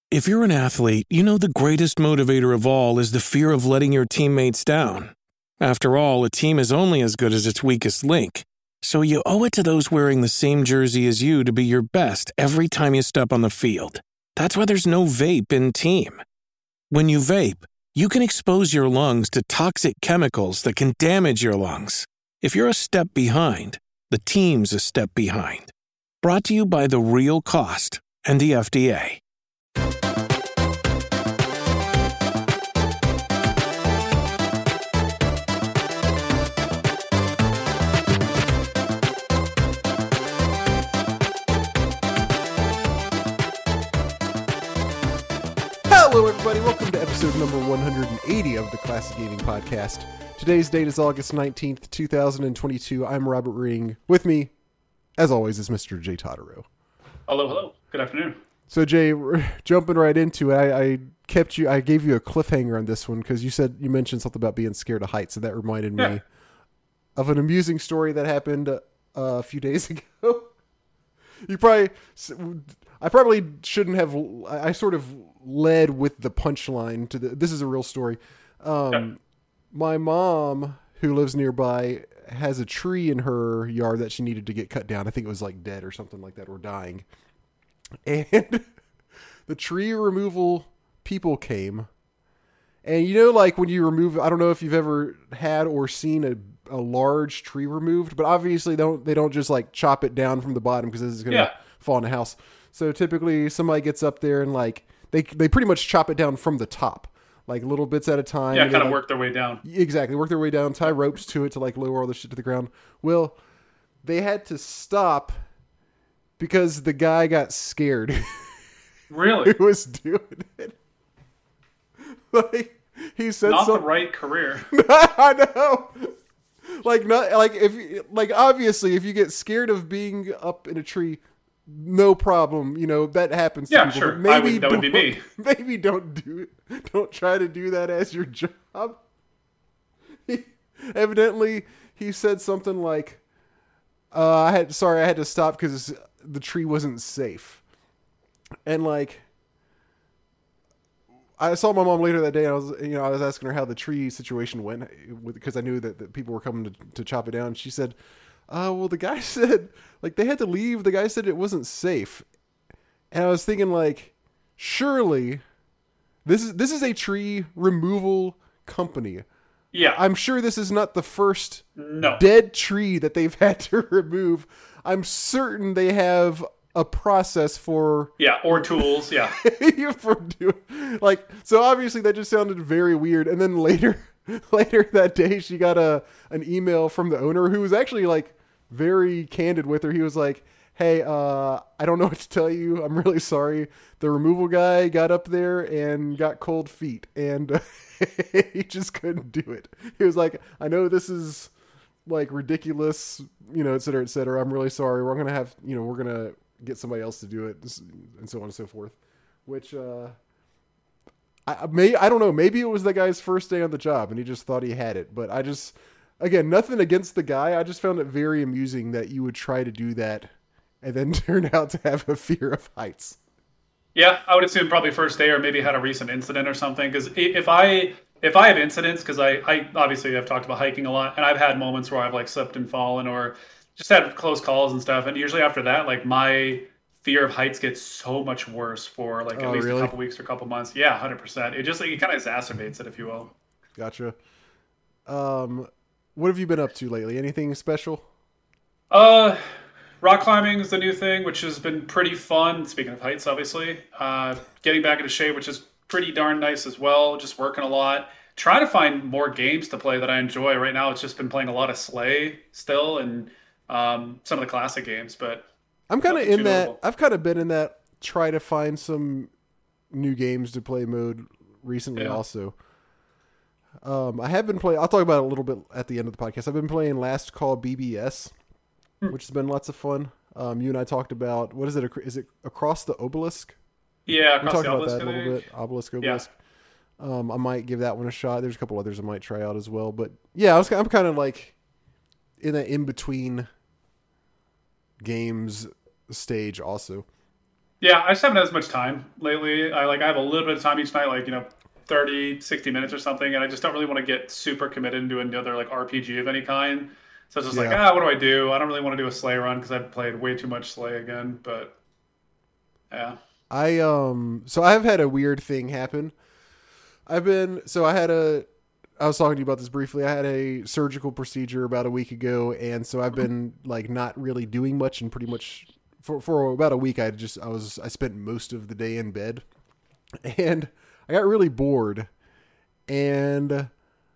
If you're an athlete, you know the greatest motivator of all is the fear of letting your teammates down. After all, a team is only as good as its weakest link. So you owe it to those wearing the same jersey as you to be your best every time you step on the field. That's why there's no vape in team. When you vape, you can expose your lungs to toxic chemicals that can damage your lungs. If you're a step behind, the team's a step behind. Brought to you by The Real Cost and the FDA. Hello everybody, welcome to episode number 180 of the Classic Gaming Podcast. Today's date is August 19th, 2022. I'm Robert Ring. With me, as always, is Mr. Jay Totaro. Hello. Good afternoon. So Jay, jumping right into it, I gave you a cliffhanger on this one because you mentioned something about being scared of heights, and that reminded me of an amusing story that happened a few days ago. I probably shouldn't have. I sort of led with the punchline to this is a real story. My mom, who lives nearby, has a tree in her yard that she needed to get cut down. I think it was like dead or something like that, or dying. And the tree removal people came. And you know, like when you remove, I don't know if you've ever had or seen a large tree removed, but obviously they don't just like chop it down from the bottom because this is going to fall in the house. So typically somebody gets up there and like they pretty much chop it down from the top, like little bits at a time. Yeah, kind of work their way down. Exactly, work their way down, tie ropes to it to like lower all the shit to the ground. Well, they had to stop because the guy got scared. Really? Who was doing it. Like he said not something. The right career. I know. Obviously if you get scared of being up in a tree, no problem, you know, that happens to people. Sure. Maybe that would be me. Maybe don't do it. Don't try to do that as your job. Evidently, he said something like, I had to stop because the tree wasn't safe. And like, I saw my mom later that day, and I was asking her how the tree situation went because I knew that people were coming to chop it down. She said, well, the guy said, like, they had to leave. The guy said it wasn't safe. And I was thinking, like, surely this is a tree removal company. Yeah. I'm sure this is not the first dead tree that they've had to remove. I'm certain they have a process for... Yeah, or tools, yeah. for doing... Like, so obviously that just sounded very weird. And then later that day, she got an email from the owner who was actually, like, very candid with her. He was like, hey, I don't know what to tell you. I'm really sorry. The removal guy got up there and got cold feet, and he just couldn't do it. He was like, I know this is, like, ridiculous, you know, et cetera, et cetera. I'm really sorry. We're going to get somebody else to do it, and so on and so forth. Which, I don't know. Maybe it was the guy's first day on the job, and he just thought he had it. But again, nothing against the guy. I just found it very amusing that you would try to do that and then turn out to have a fear of heights. Yeah, I would assume probably first day or maybe had a recent incident or something. Because if I have incidents, because I obviously I've talked about hiking a lot, and I've had moments where I've like slipped and fallen or just had close calls and stuff. And usually after that, like my fear of heights gets so much worse for like at least a couple weeks or a couple months. Yeah, 100%. It just like it kind of exacerbates it, if you will. Gotcha. What have you been up to lately? Anything special? Rock climbing is the new thing, which has been pretty fun. Speaking of heights, obviously. Getting back into shape, which is pretty darn nice as well. Just working a lot. Trying to find more games to play that I enjoy. Right now, it's just been playing a lot of Slay still and some of the classic games. But I'm kind of in that. Notable. I've kind of been in that try to find some new games to play mode recently also. I have been playing, I'll talk about it a little bit at the end of the podcast. I've been playing Last Call BBS, which has been lots of fun. You and I talked about, what is it? Is it Across the Obelisk? Yeah, we talked about that a little bit. Obelisk. Yeah. I might give that one a shot. There's a couple others I might try out as well. But yeah, I'm kind of like in that in-between games stage also. Yeah, I just haven't had as much time lately. I have a little bit of time each night, 30, 60 minutes or something, and I just don't really want to get super committed into another like RPG of any kind. So it's just like, Yeah. what do I do? I don't really want to do a Slay run because I've played way too much Slay again. But yeah, So I've had a weird thing happen. I was talking to you about this briefly. I had a surgical procedure about a week ago, and so I've been like not really doing much, and pretty much for about a week I spent most of the day in bed, and I got really bored, and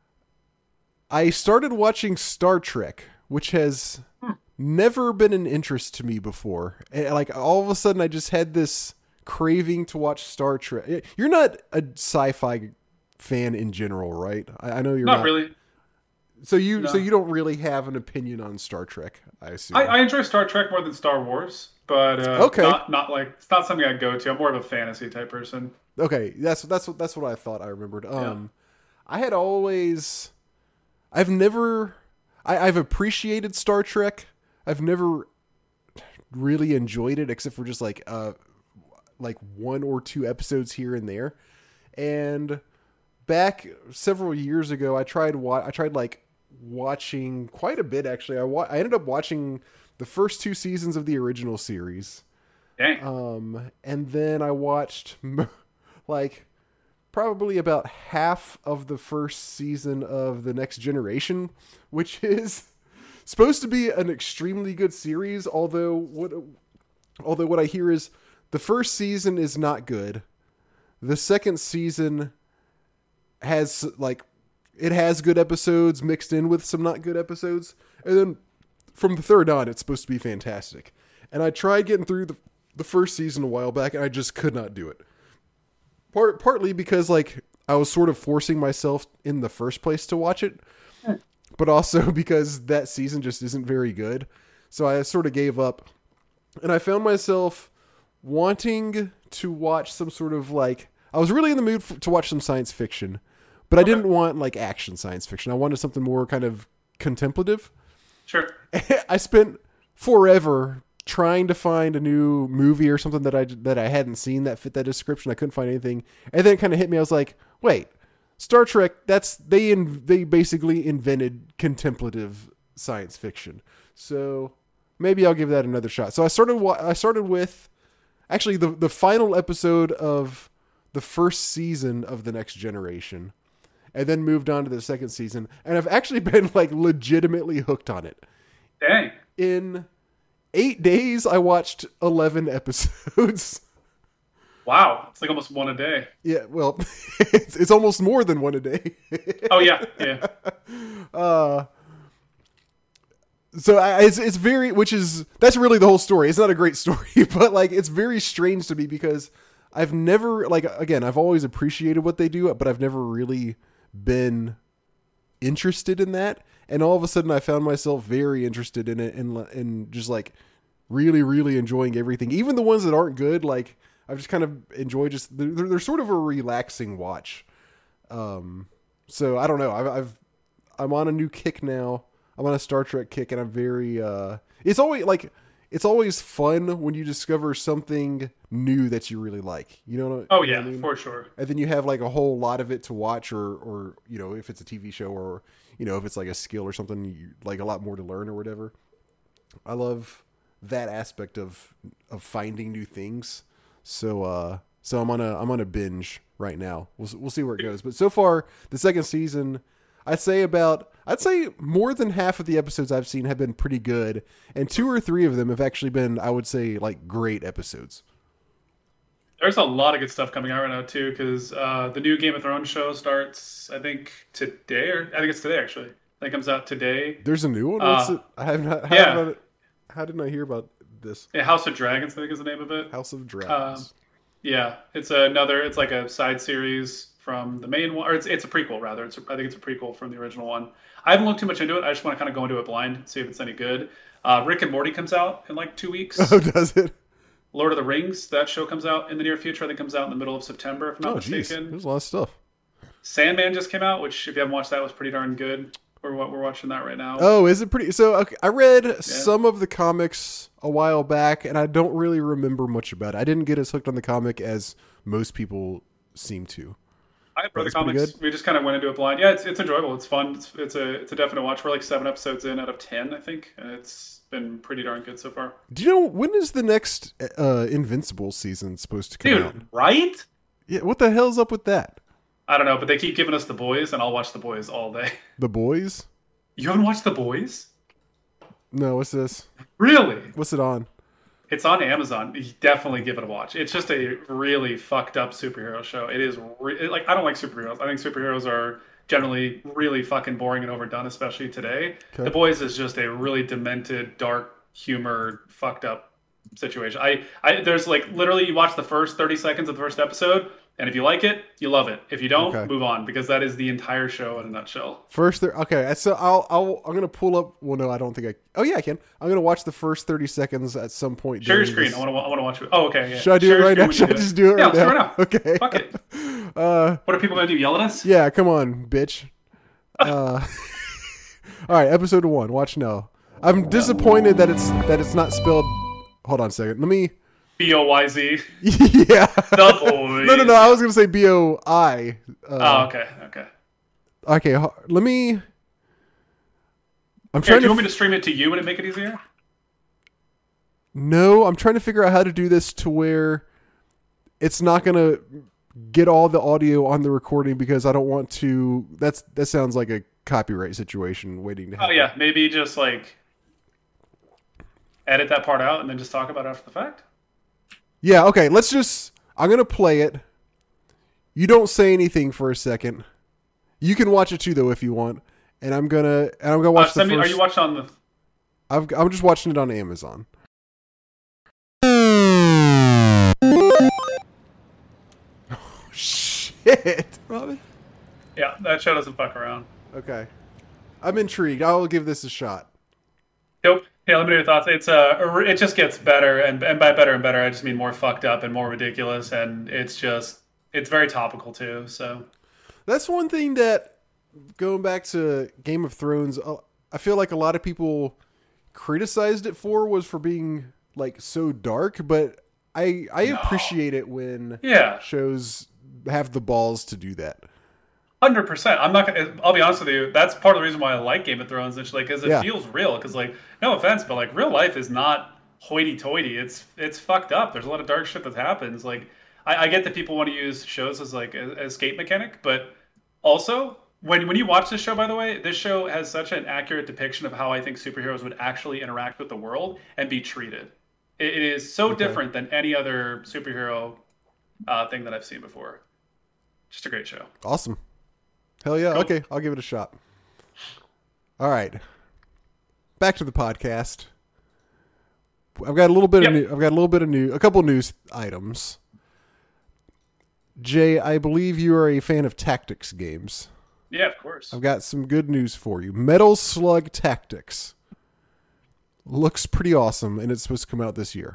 I started watching Star Trek, which has never been an interest to me before. And like all of a sudden I just had this craving to watch Star Trek. You're not a sci-fi fan in general, right? I know you're not not. really. So you No. don't really have an opinion on Star Trek, I assume. I enjoy Star Trek more than Star Wars, but Okay. not like it's not something I go to. I'm more of a fantasy type person. Okay, that's what I thought I remembered. Yeah. I had always I've never I've appreciated Star Trek. I've never really enjoyed it except for just like one or two episodes here and there. And back several years ago, I tried like watching quite a bit actually. I ended up watching the first two seasons of the original series. Dang. And then I watched like probably about half of the first season of The Next Generation, which is supposed to be an extremely good series, although what I hear is the first season is not good. The second season has it has good episodes mixed in with some not good episodes, and then from the third on it's supposed to be fantastic. And I tried getting through the first season a while back, and I just could not do it. Partly because like I was sort of forcing myself in the first place to watch it, but also because that season just isn't very good. So I sort of gave up, and I found myself wanting to watch some sort of like, I was really in the mood to watch some science fiction, but I didn't want like action science fiction. I wanted something more kind of contemplative. Sure. I spent forever trying to find a new movie or something that I hadn't seen that fit that description. I couldn't find anything, and then it kind of hit me. I was like, wait, Star Trek. They basically invented contemplative science fiction. So maybe I'll give that another shot. So I started with actually the final episode of the first season of The Next Generation, and then moved on to the second season, and I've actually been like legitimately hooked on it. Dang. In 8 days, I watched 11 episodes. Wow. It's like almost one a day. Yeah, well, it's almost more than one a day. Oh yeah. Yeah. It's very, that's really the whole story. It's not a great story, but like it's very strange to me because I've never, like, again, I've always appreciated what they do, but I've never really been interested in that. And all of a sudden I found myself very interested in it and just like really, really enjoying everything. Even the ones that aren't good, like I've just kind of enjoyed they're sort of a relaxing watch. So I don't know. I'm on a new kick now. I'm on a Star Trek kick, and I'm very, it's always fun when you discover something new that you really like. You know Oh you know yeah, what I mean? for sure. And then you have like a whole lot of it to watch, or you know, if it's a TV show, or you know, if it's like a skill or something, like a lot more to learn or whatever. I love that aspect of finding new things. So I'm on a binge right now. We'll see where it goes. But so far, the second season, I'd say more than half of the episodes I've seen have been pretty good, and 2 or 3 of them have actually been, I would say, like great episodes. There's a lot of good stuff coming out right now too, because the new Game of Thrones show starts, I think today, or I think it's today actually. I think it comes out today. There's a new one. What's it? I have not. Yeah. How didn't I hear about this? Yeah, House of Dragons, I think is the name of it. House of Dragons. Yeah, it's like a side series from the main one, or it's a prequel rather. I think it's a prequel from the original one. I haven't looked too much into it. I just want to kind of go into it blind, see if it's any good. Rick and Morty comes out in like 2 weeks. Oh, does it? Lord of the Rings, that show comes out in the near future. I think comes out in the middle of September, if I'm not Oh, geez. mistaken. There's a lot of stuff. Sandman just came out, which if you haven't watched that was pretty darn good. We're watching that right now. Oh, is it pretty? So okay, I read some of the comics a while back, and I don't really remember much about it. I didn't get as hooked on the comic as most people seem to. I read the comics. We just kind of went into it blind. Yeah, it's enjoyable. It's fun. It's a definite watch. We're like 7 episodes in out of 10, I think. And it's been pretty darn good so far. Do you know when is the next Invincible season supposed to come out? Dude, right? Yeah, what the hell's up with that? I don't know, but they keep giving us The Boys, and I'll watch The Boys all day. The Boys? You haven't watched The Boys? No, what's this? Really? What's it on? It's on Amazon. You definitely give it a watch. It's just a really fucked up superhero show. It is like, I don't like superheroes. I think superheroes are generally really fucking boring and overdone, especially today. Okay. The Boys is just a really demented, dark, humor, fucked up situation. I there's like literally you watch the first 30 seconds of the first episode, and if you like it, you love it. If you don't, move on, because that is the entire show in a nutshell. Okay, so I'm gonna pull up. Well, no, I don't think I. Oh yeah, I can. I'm gonna watch the first 30 seconds at some point. Share your screen. I want to watch it. Oh, okay. Yeah. Should I do it right now? Should I just do it right now? Right now. Okay. Fuck it. What are people gonna do? Yell at us? Yeah, come on, bitch. All right, episode 1. Watch now. I'm disappointed that it's not spelled. Hold on a second. Let me. BOYZ. Yeah. The Boys. No. I was gonna say BOI. Okay. Okay. Let me. I'm trying. Do you want me to stream it to you and make it easier? No, I'm trying to figure out how to do this to where it's not gonna get all the audio on the recording, because I don't want to. That sounds like a copyright situation waiting to happen. Oh yeah, maybe just like edit that part out and then just talk about it after the fact. Yeah, okay, I'm going to play it. You don't say anything for a second. You can watch it too, though, if you want. And I'm going to watch the first... Are you watching on the... I'm just watching it on Amazon. Oh, shit. Robin? Yeah, that show doesn't fuck around. Okay. I'm intrigued. I will give this a shot. Nope. Yeah, let me know your thoughts. It just gets better, and by better and better, I just mean more fucked up and more ridiculous, and it's very topical too. So that's one thing that, going back to Game of Thrones, I feel like a lot of people criticized it was for being like so dark, but I appreciate it when shows have the balls to do that. 100%. I'm not gonna. I'll be honest with you. That's part of the reason why I like Game of Thrones. It's like, because it feels real. Because like, no offense, but like, real life is not hoity-toity. It's fucked up. There's a lot of dark shit that happens. Like, I get that people want to use shows as like an escape mechanic, but also when you watch this show, by the way, this show has such an accurate depiction of how I think superheroes would actually interact with the world and be treated. It is so different than any other superhero thing that I've seen before. Just a great show. Awesome. Hell yeah. Cool. Okay, I'll give it a shot. All right. Back to the podcast. I've got a little bit of a couple news items. Jay, I believe you are a fan of tactics games. Yeah, of course. I've got some good news for you. Metal Slug Tactics looks pretty awesome, and it's supposed to come out this year.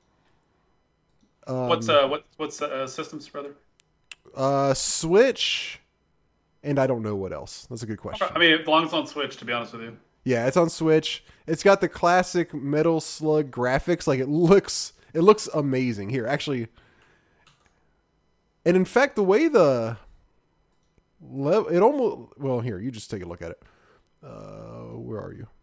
What's systems, brother? Switch. And I don't know what else. That's a good question. I mean, as long as it's on Switch, to be honest with you. Yeah, it's on Switch. It's got the classic Metal Slug graphics. Like, it looks amazing. Here, actually. And in fact, the way it almost... Well, here, you just take a look at it. Where are you?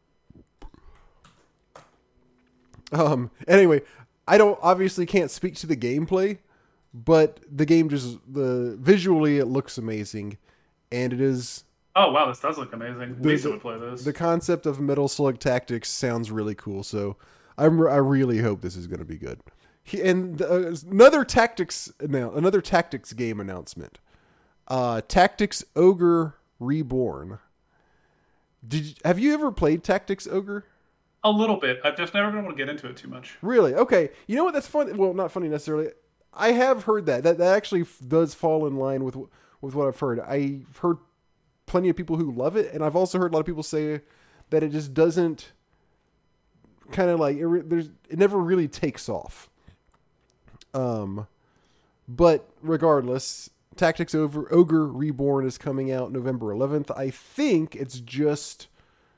Anyway, I obviously can't speak to the gameplay, but the game visually, it looks amazing. And it is... Oh, wow, this does look amazing. Lisa would play this. The concept of Metal Slug Tactics sounds really cool, so I really hope this is going to be good. Another tactics game announcement. Tactics Ogre Reborn. Have you ever played Tactics Ogre? A little bit. I've just never been able to get into it too much. Really? Okay. You know what? That's funny. Well, not funny necessarily. I have heard that actually does fall in line with what I've heard. I've heard plenty of people who love it, and I've also heard a lot of people say that it just doesn't kind of like it never really takes off. But regardless, Tactics Ogre Reborn is coming out November 11th. I think it's just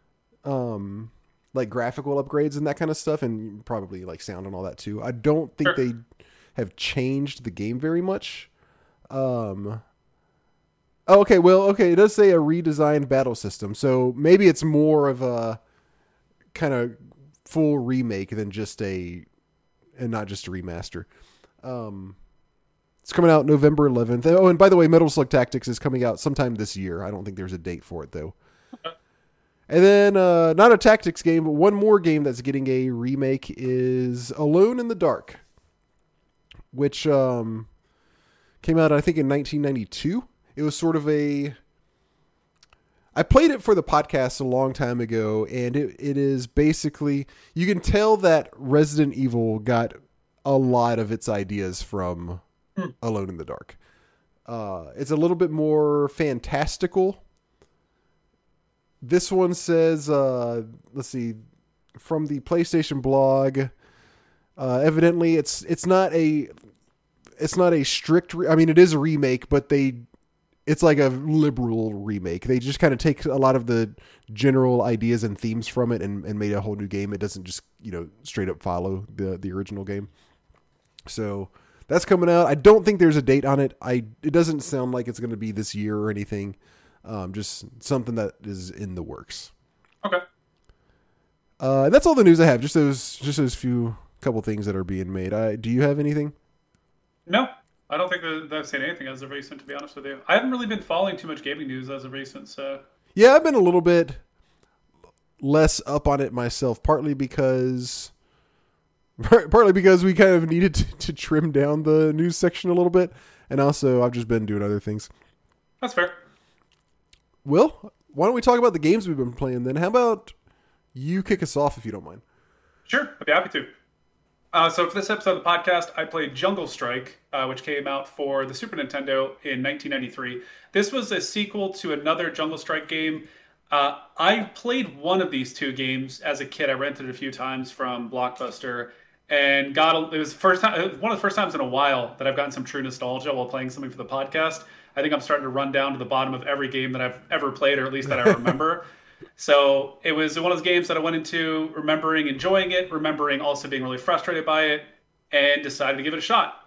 like graphical upgrades and that kind of stuff, and probably like sound and all that too. I don't think they have changed the game very much. Okay, it does say a redesigned battle system, so maybe it's more of a kind of full remake than just and not just a remaster. It's coming out November 11th. Oh, and by the way, Metal Slug Tactics is coming out sometime this year. I don't think there's a date for it though. And then, not a tactics game, but one more game that's getting a remake is Alone in the Dark, which came out, I think, in 1992. It was sort of I played it for the podcast a long time ago, and it is basically, you can tell that Resident Evil got a lot of its ideas from Alone in the Dark. It's a little bit more fantastical. This one says, let's see, from the PlayStation blog, evidently it's not a strict, it is a remake, but it's like a liberal remake. They just kind of take a lot of the general ideas and themes from it and made a whole new game. It doesn't just, straight up follow the original game. So that's coming out. I don't think there's a date on it. It doesn't sound like it's going to be this year or anything. Just something that is in the works. Okay. That's all the news I have. Just those couple things that are being made. Do you have anything? No, I don't think that I've seen anything as of recent, to be honest with you. I haven't really been following too much gaming news as of recent, so. Yeah, I've been a little bit less up on it myself, partly because we kind of needed to trim down the news section a little bit, and also I've just been doing other things. That's fair. Will, why don't we talk about the games we've been playing then? How about you kick us off if you don't mind? Sure, I'd be happy to. So for this episode of the podcast, I played Jungle Strike, which came out for the Super Nintendo in 1993. This was a sequel to another Jungle Strike game. I played one of these two games as a kid. I rented it a few times from Blockbuster, and it was one of the first times in a while that I've gotten some true nostalgia while playing something for the podcast. I think I'm starting to run down to the bottom of every game that I've ever played, or at least that I remember. So it was one of those games that I went into remembering enjoying it, remembering also being really frustrated by it, and decided to give it a shot.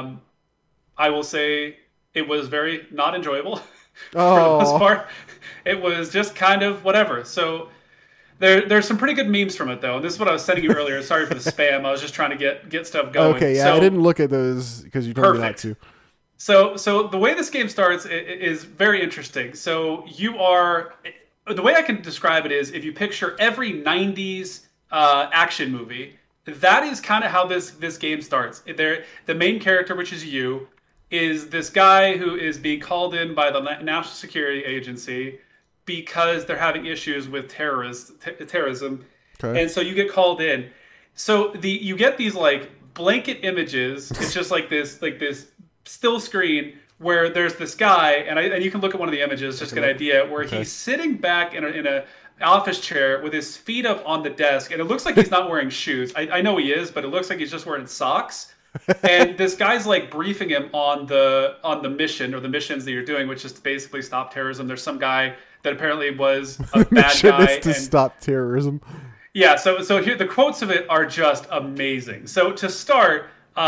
I will say it was very not enjoyable for the most part. It was just kind of whatever. So there's some pretty good memes from it, though. And this is what I was sending you earlier. Sorry for the spam. I was just trying to get stuff going. Okay, yeah, I didn't look at those because you told me not to. So the way this game starts is very interesting. So the way I can describe it is, if you picture every 90s action movie, that is kind of how this game starts. The main character, which is you, is this guy who is being called in by the National Security Agency because they're having issues with terrorism. Okay. And so you get called in. So you get these like blanket images. It's just like this still screen where there's this guy, and you can look at one of the images just to get an idea, where he's sitting back in a office chair with his feet up on the desk, and it looks like he's not wearing shoes. I know he is, but it looks like he's just wearing socks. And this guy's like briefing him on the mission, or the missions that you're doing, which is to basically stop terrorism. There's some guy that apparently was a bad guy to stop terrorism. Yeah, so here the quotes of it are just amazing. So to start,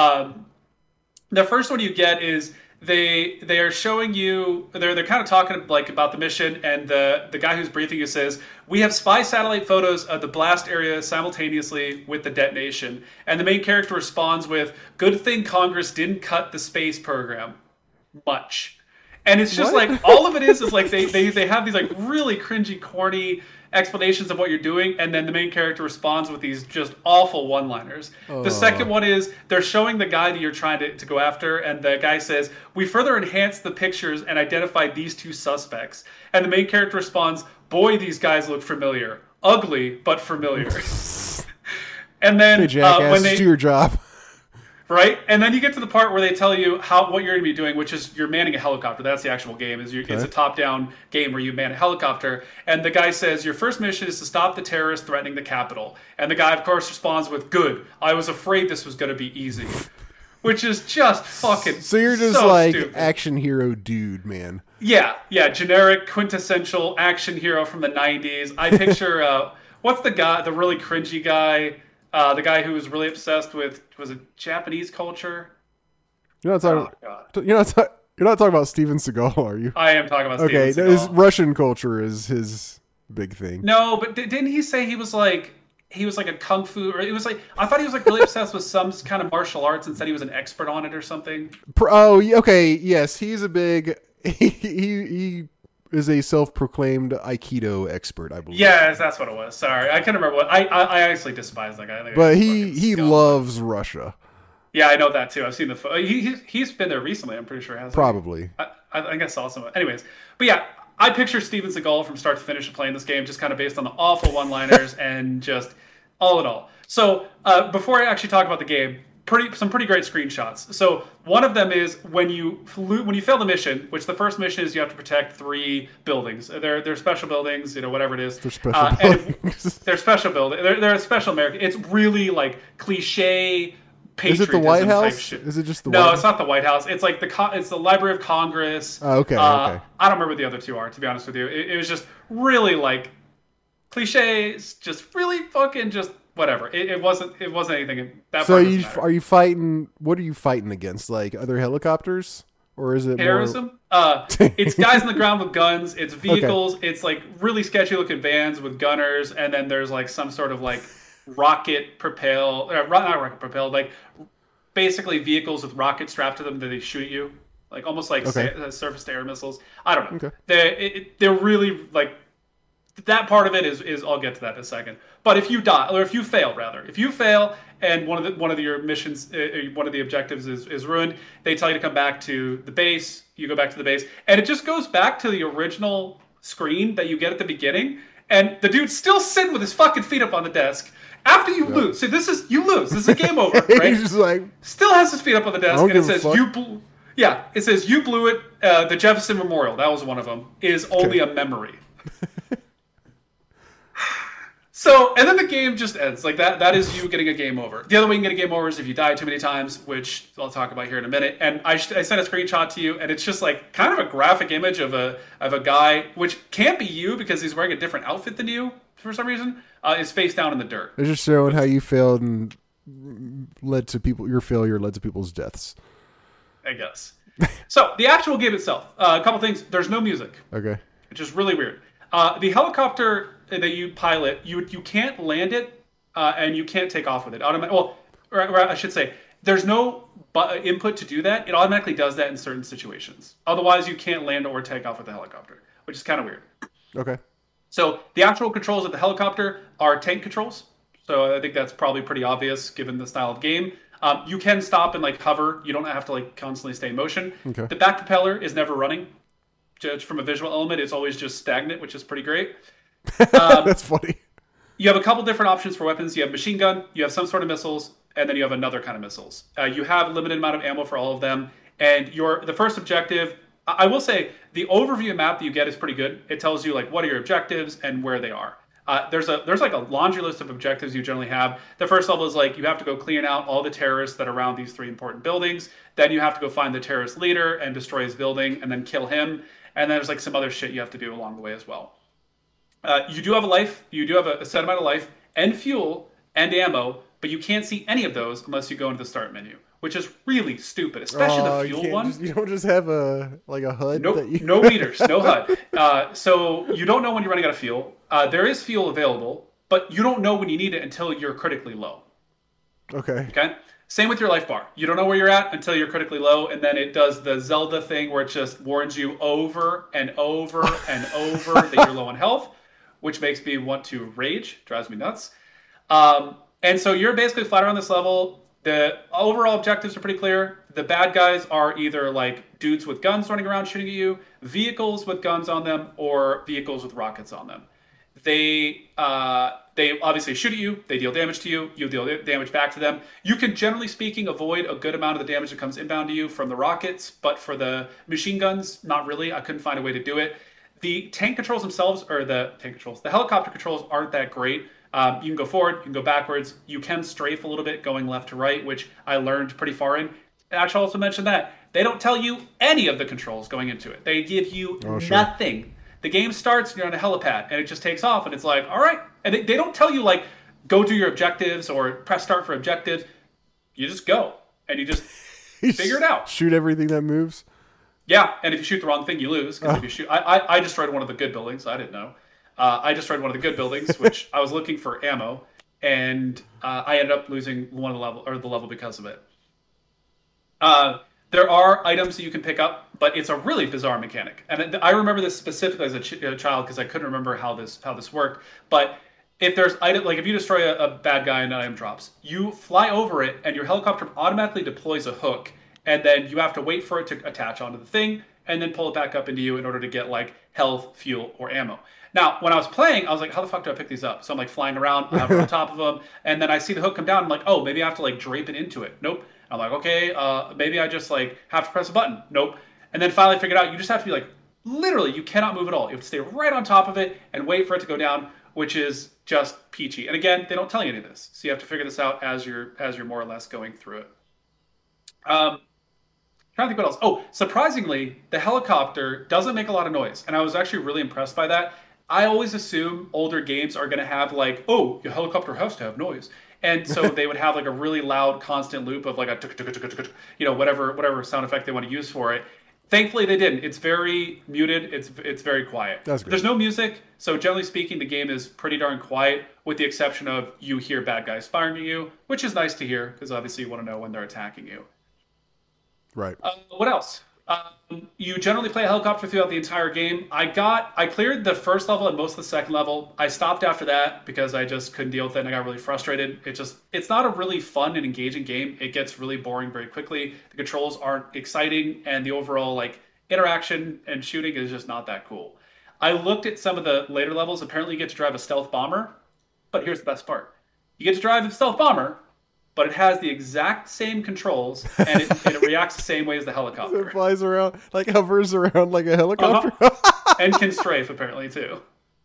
the first one you get is they are showing you, they're kind of talking like about the mission, and the guy who's briefing you says, "We have spy satellite photos of the blast area simultaneously with the detonation." And the main character responds with, "Good thing Congress didn't cut the space program much." And it's just like, all of it is like they have these like really cringy, corny explanations of what you're doing, and then the main character responds with these just awful one-liners. The second one is they're showing the guy that you're trying to go after, and the guy says, "We further enhanced the pictures and identified these two suspects." And the main character responds, "Boy, these guys look familiar. Ugly, but familiar." And then hey, jackass, do your job. Right? And then you get to the part where they tell you what you're going to be doing, which is you're manning a helicopter. That's the actual game. It's a top-down game where you man a helicopter. And the guy says, "Your first mission is to stop the terrorists threatening the Capitol." And the guy, of course, responds with, "Good. I was afraid this was going to be easy." which is just fucking. So you're just so like stupid. action hero dude, man. Yeah, generic quintessential action hero from the '90s. I picture what's the guy, the really cringy guy, the guy who was really obsessed with Japanese culture. You're not talking. Oh, God. You're not talking about Steven Seagal, are you? I am talking about Okay, Steven his Seagal. Russian culture is his big thing. No, but didn't he say he was like a kung fu, or it was like I thought he was like really obsessed with some kind of martial arts and said he was an expert on it or something. Okay, yes, he's a big. He is a self-proclaimed Aikido expert, I believe. Yes, that's what it was. Sorry, I can't remember what. I actually despise that guy. I think But he's he fucking scum. loves Russia. Yeah, I know that too. I've seen the photo. He's been there recently. I'm pretty sure. Hasn't he? Probably. I think I saw some. Anyways, but yeah, I picture Steven Seagal from start to finish playing this game, just kind of based on the awful one-liners and just all in all. So before I actually talk about the game, some pretty great screenshots. So one of them is when you fail the mission, which the first mission is you have to protect 3 buildings. They're special buildings, whatever it is. They're special buildings. They're special buildings. They're a special American. It's really like cliche. Is it the White type House? shit. Is it just the No, White it's not the White House. It's like it's the Library of Congress. Oh, okay. I don't remember what the other 2 are, to be honest with you. It was just really like cliches, just really fucking just whatever. It wasn't anything. That So part doesn't matter. are you fighting? What are you fighting against? Like other helicopters, or is it Terrorism? It's guys on the ground with guns. It's vehicles. Okay. It's like really sketchy looking vans with gunners, and then there's like some sort of like rocket propelled, not rocket propelled, like basically vehicles with rockets strapped to them that they shoot you, like almost like surface to air missiles. I don't know. Okay. They're really like that part of it is I'll get to that in a second. But if you die, or if you fail, and one of your missions, one of the objectives is ruined, they tell you to come back to the base. You go back to the base, and it just goes back to the original screen that you get at the beginning, and the dude's still sitting with his fucking feet up on the desk. After you lose, so you lose. This is a game over, right? He's just like, still has his feet up on the desk, and it says you blew it. The Jefferson Memorial, that was one of them, is only a memory. So, and then the game just ends. Like that is you getting a game over. The other way you can get a game over is if you die too many times, which I'll talk about here in a minute. And I sent a screenshot to you, and it's just like kind of a graphic image of a guy, which can't be you because he's wearing a different outfit than you for some reason, is face down in the dirt. It's just showing how you failed and your failure led to people's deaths. I guess. So, the actual game itself, a couple things. There's no music. Okay. Which is really weird. The helicopter that you pilot, you can't land it, and you can't take off with it. Or I should say, there's no input to do that. It automatically does that in certain situations. Otherwise, you can't land or take off with the helicopter, which is kind of weird. Okay. So the actual controls of the helicopter are tank controls. So I think that's probably pretty obvious given the style of game. You can stop and like hover. You don't have to like constantly stay in motion. Okay. The back propeller is never running. Judged from a visual element, it's always just stagnant, which is pretty great. That's funny. You have a couple different options for weapons. You have machine gun, you have some sort of missiles, and then you have another kind of missiles. You have a limited amount of ammo for all of them. And the first objective, I will say, the overview map that you get is pretty good. It tells you like what are your objectives and where they are. There's like a laundry list of objectives you generally have. The first level is like you have to go clean out all the terrorists that are around these 3 important buildings. Then you have to go find the terrorist leader and destroy his building and then kill him. And then there's like some other shit you have to do along the way as well. You do have a life. You do have a set amount of life and fuel and ammo, but you can't see any of those unless you go into the start menu, which is really stupid, especially the fuel one. You don't just have a HUD? No meters, no HUD. So you don't know when you're running out of fuel. There is fuel available, but you don't know when you need it until you're critically low. Okay. Same with your life bar. You don't know where you're at until you're critically low, and then it does the Zelda thing where it just warns you over and over and over that you're low on health, which makes me want to rage, drives me nuts. And so you're basically flat around this level. The overall objectives are pretty clear. The bad guys are either like dudes with guns running around shooting at you, vehicles with guns on them, or vehicles with rockets on them. They obviously shoot at you, they deal damage to you, you deal damage back to them. You can, generally speaking, avoid a good amount of the damage that comes inbound to you from the rockets, but for the machine guns, not really. I couldn't find a way to do it. The tank controls themselves, the helicopter controls aren't that great. You can go forward, you can go backwards, you can strafe a little bit going left to right, which I learned pretty far in. And I should also mention that they don't tell you any of the controls going into it. They give you nothing. The game starts, you're on a helipad, and it just takes off, and it's like, all right. And they don't tell you, like, go do your objectives or press start for objectives. You just go, and you just figure it out. Shoot everything that moves. Yeah, and if you shoot the wrong thing, you lose. Because if you shoot, I destroyed one of the good buildings. I didn't know. I destroyed one of the good buildings, which I was looking for ammo, and I ended up losing one of the level because of it. There are items that you can pick up, but it's a really bizarre mechanic. And I remember this specifically as a child because I couldn't remember how this worked. But if there's item, like if you destroy a bad guy and an item drops, you fly over it, and your helicopter automatically deploys a hook, and then you have to wait for it to attach onto the thing, and then pull it back up into you in order to get like health, fuel, or ammo. Now, when I was playing, I was like, how the fuck do I pick these up? So I'm like flying around, I have it on top of them, and then I see the hook come down. I'm like, oh, maybe I have to like drape it into it. Nope. I'm like, okay, maybe I just like have to press a button. Nope. And then finally figured out you just have to be like, literally, you cannot move at all. You have to stay right on top of it and wait for it to go down, which is just peachy. And again, they don't tell you any of this, so you have to figure this out as you're more or less going through it. Trying to think what else. Oh, surprisingly, the helicopter doesn't make a lot of noise, and I was actually really impressed by that. I always assume older games are going to have like, oh, your helicopter has to have noise. And so they would have like a really loud constant loop of like a whatever sound effect they want to use for it. Thankfully they didn't. It's very muted. It's very quiet. That's good. There's no music, so generally speaking the game is pretty darn quiet, with the exception of you hear bad guys firing at you, which is nice to hear because obviously you want to know when they're attacking you. Right. What else? You generally play a helicopter throughout the entire game. I cleared the first level and most of the second level. I stopped after that because I just couldn't deal with it and I got really frustrated. It's not a really fun and engaging game. It gets really boring very quickly. The controls aren't exciting, and the overall like interaction and shooting is just not that cool. I looked at some of the later levels. Apparently you get to drive a stealth bomber, but here's the best part. You get to drive a stealth bomber, but it has the exact same controls, and it reacts the same way as the helicopter. It flies around, like hovers around like a helicopter. And can strafe, apparently, too.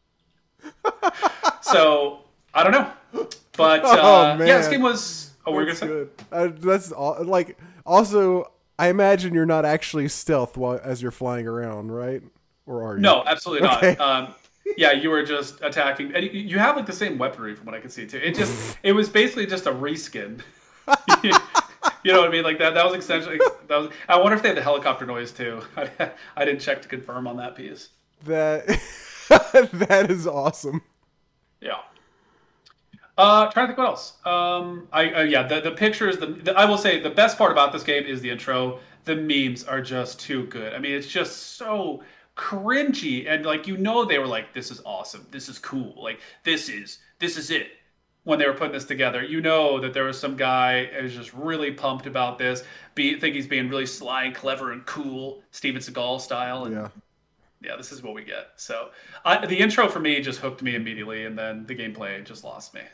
So, I don't know. But, yeah, this game was... Oh, we're going to say? That's, like, also, I imagine you're not actually stealth as you're flying around, right? Or are you? No, absolutely okay. Not. Yeah, you were just attacking, and you have like the same weaponry from what I can see too. It was basically just a reskin. You know what I mean? Like that was essentially. I wonder if they had the helicopter noise too. I didn't check to confirm on that piece. That is awesome. Yeah. Trying to think what else. The pictures. I will say the best part about this game is the intro. The memes are just too good. I mean, it's just so cringy, and like they were like, this is awesome, this is cool, like this is it. When they were putting this together, that there was some guy who was just really pumped about this, think he's being really sly and clever and cool, Steven Seagal style, and yeah, this is what we get. So the intro for me just hooked me immediately, and then the gameplay just lost me.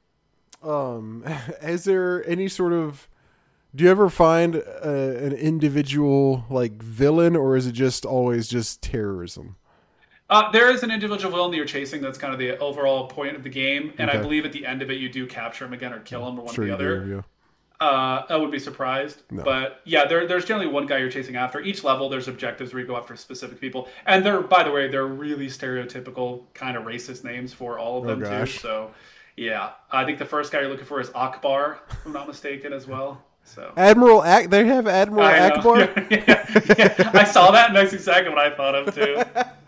Is there any sort of, do you ever find an individual like villain, or is it just always just terrorism? There is an individual villain that you're chasing. That's kind of the overall point of the game, and I believe at the end of it you do capture him again or kill him or one or the other. I would be surprised, but yeah, there's generally one guy you're chasing after. Each level there's objectives where you go after specific people, and they're really stereotypical kind of racist names for all of them too. So yeah, I think the first guy you're looking for is Akbar, if I'm not mistaken, as well. So they have Admiral Akbar. Yeah. I saw that, and that's exactly what I thought of too.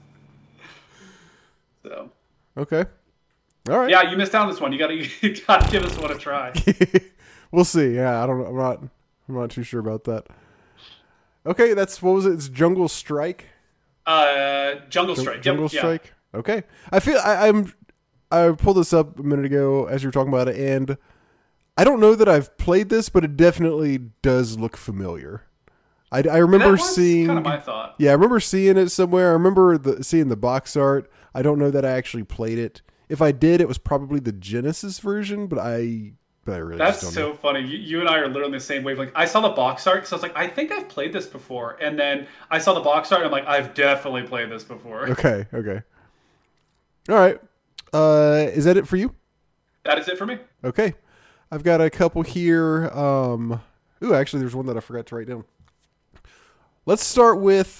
So okay, all right. Yeah, you missed out on this one. You gotta give this one a try. We'll see. Yeah, I'm not too sure about that. Okay, what was it? It's Jungle Strike. Jungle Strike. Jungle Strike. Yeah. Okay, I feel I pulled this up a minute ago as you were talking about it, and I don't know that I've played this, but it definitely does look familiar. I remember seeing. Kind of my thought. Yeah, I remember seeing it somewhere. I remember seeing the box art. I don't know that I actually played it. If I did, it was probably the Genesis version, but I really That's just don't know. So funny. You and I are literally on the same wavelength. I saw the box art because I was like, I think I've played this before, and then I saw the box art and I'm like, I've definitely played this before. Okay. All right. Is that it for you? That is it for me. Okay. I've got a couple here. Ooh, actually, there's one that I forgot to write down. Let's start with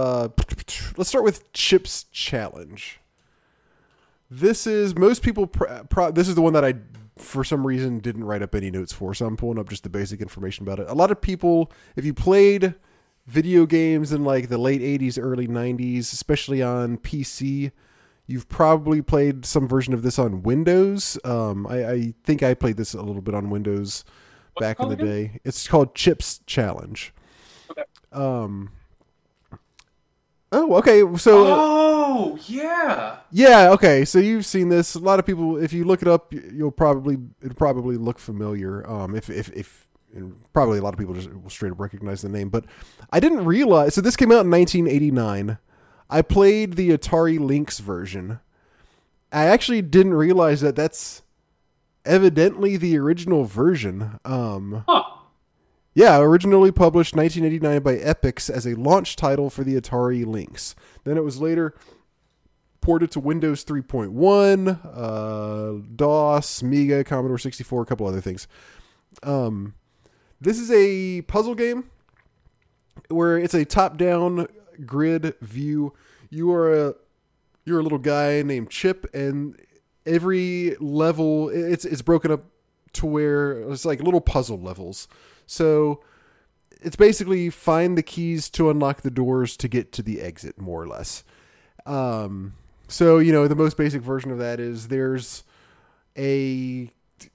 Chip's Challenge. This is most people. This is the one that I, for some reason, didn't write up any notes for. So I'm pulling up just the basic information about it. A lot of people, if you played video games in like the late 80s, early 90s, especially on PC, you've probably played some version of this on Windows. I think I played this a little bit on Windows back in the day. It's called Chip's Challenge. Okay. Oh, okay. So, yeah. Okay. So you've seen this. A lot of people, if you look it up, it'll probably look familiar. If and probably a lot of people just will straight up recognize the name. But I didn't realize. So this came out in 1989. I played the Atari Lynx version. I actually didn't realize that that's evidently the original version. Yeah, originally published 1989 by Epyx as a launch title for the Atari Lynx. Then it was later ported to Windows 3.1, DOS, Amiga, Commodore 64, a couple other things. This is a puzzle game where it's a top-down grid view. You're a little guy named Chip, and every level it's broken up to where it's like little puzzle levels. So it's basically find the keys to unlock the doors to get to the exit, more or less. So, the most basic version of that is there's you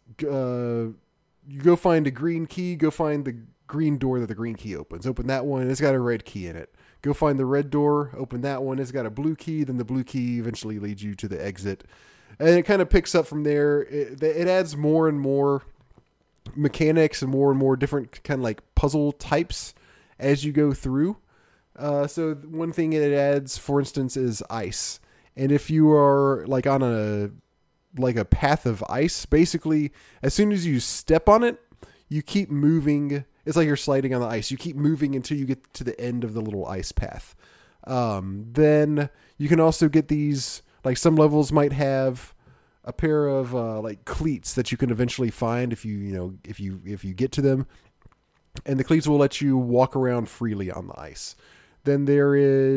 go find a green key, go find the green door that the green key opens. Open that one, it's got a red key in it. Go find the red door, open that one, it's got a blue key, then the blue key eventually leads you to the exit. And it kind of picks up from there. It adds more and more mechanics and more different kind of like puzzle types as you go through. So one thing it adds, for instance, is ice. And if you are like on a path of ice, basically as soon as you step on it, you keep moving. It's like you're sliding on the ice. You keep moving until you get to the end of the little ice path. Then you can also get these, like some levels might have a pair of like cleats that you can eventually find if you get to them, and the cleats will let you walk around freely on the ice. Then there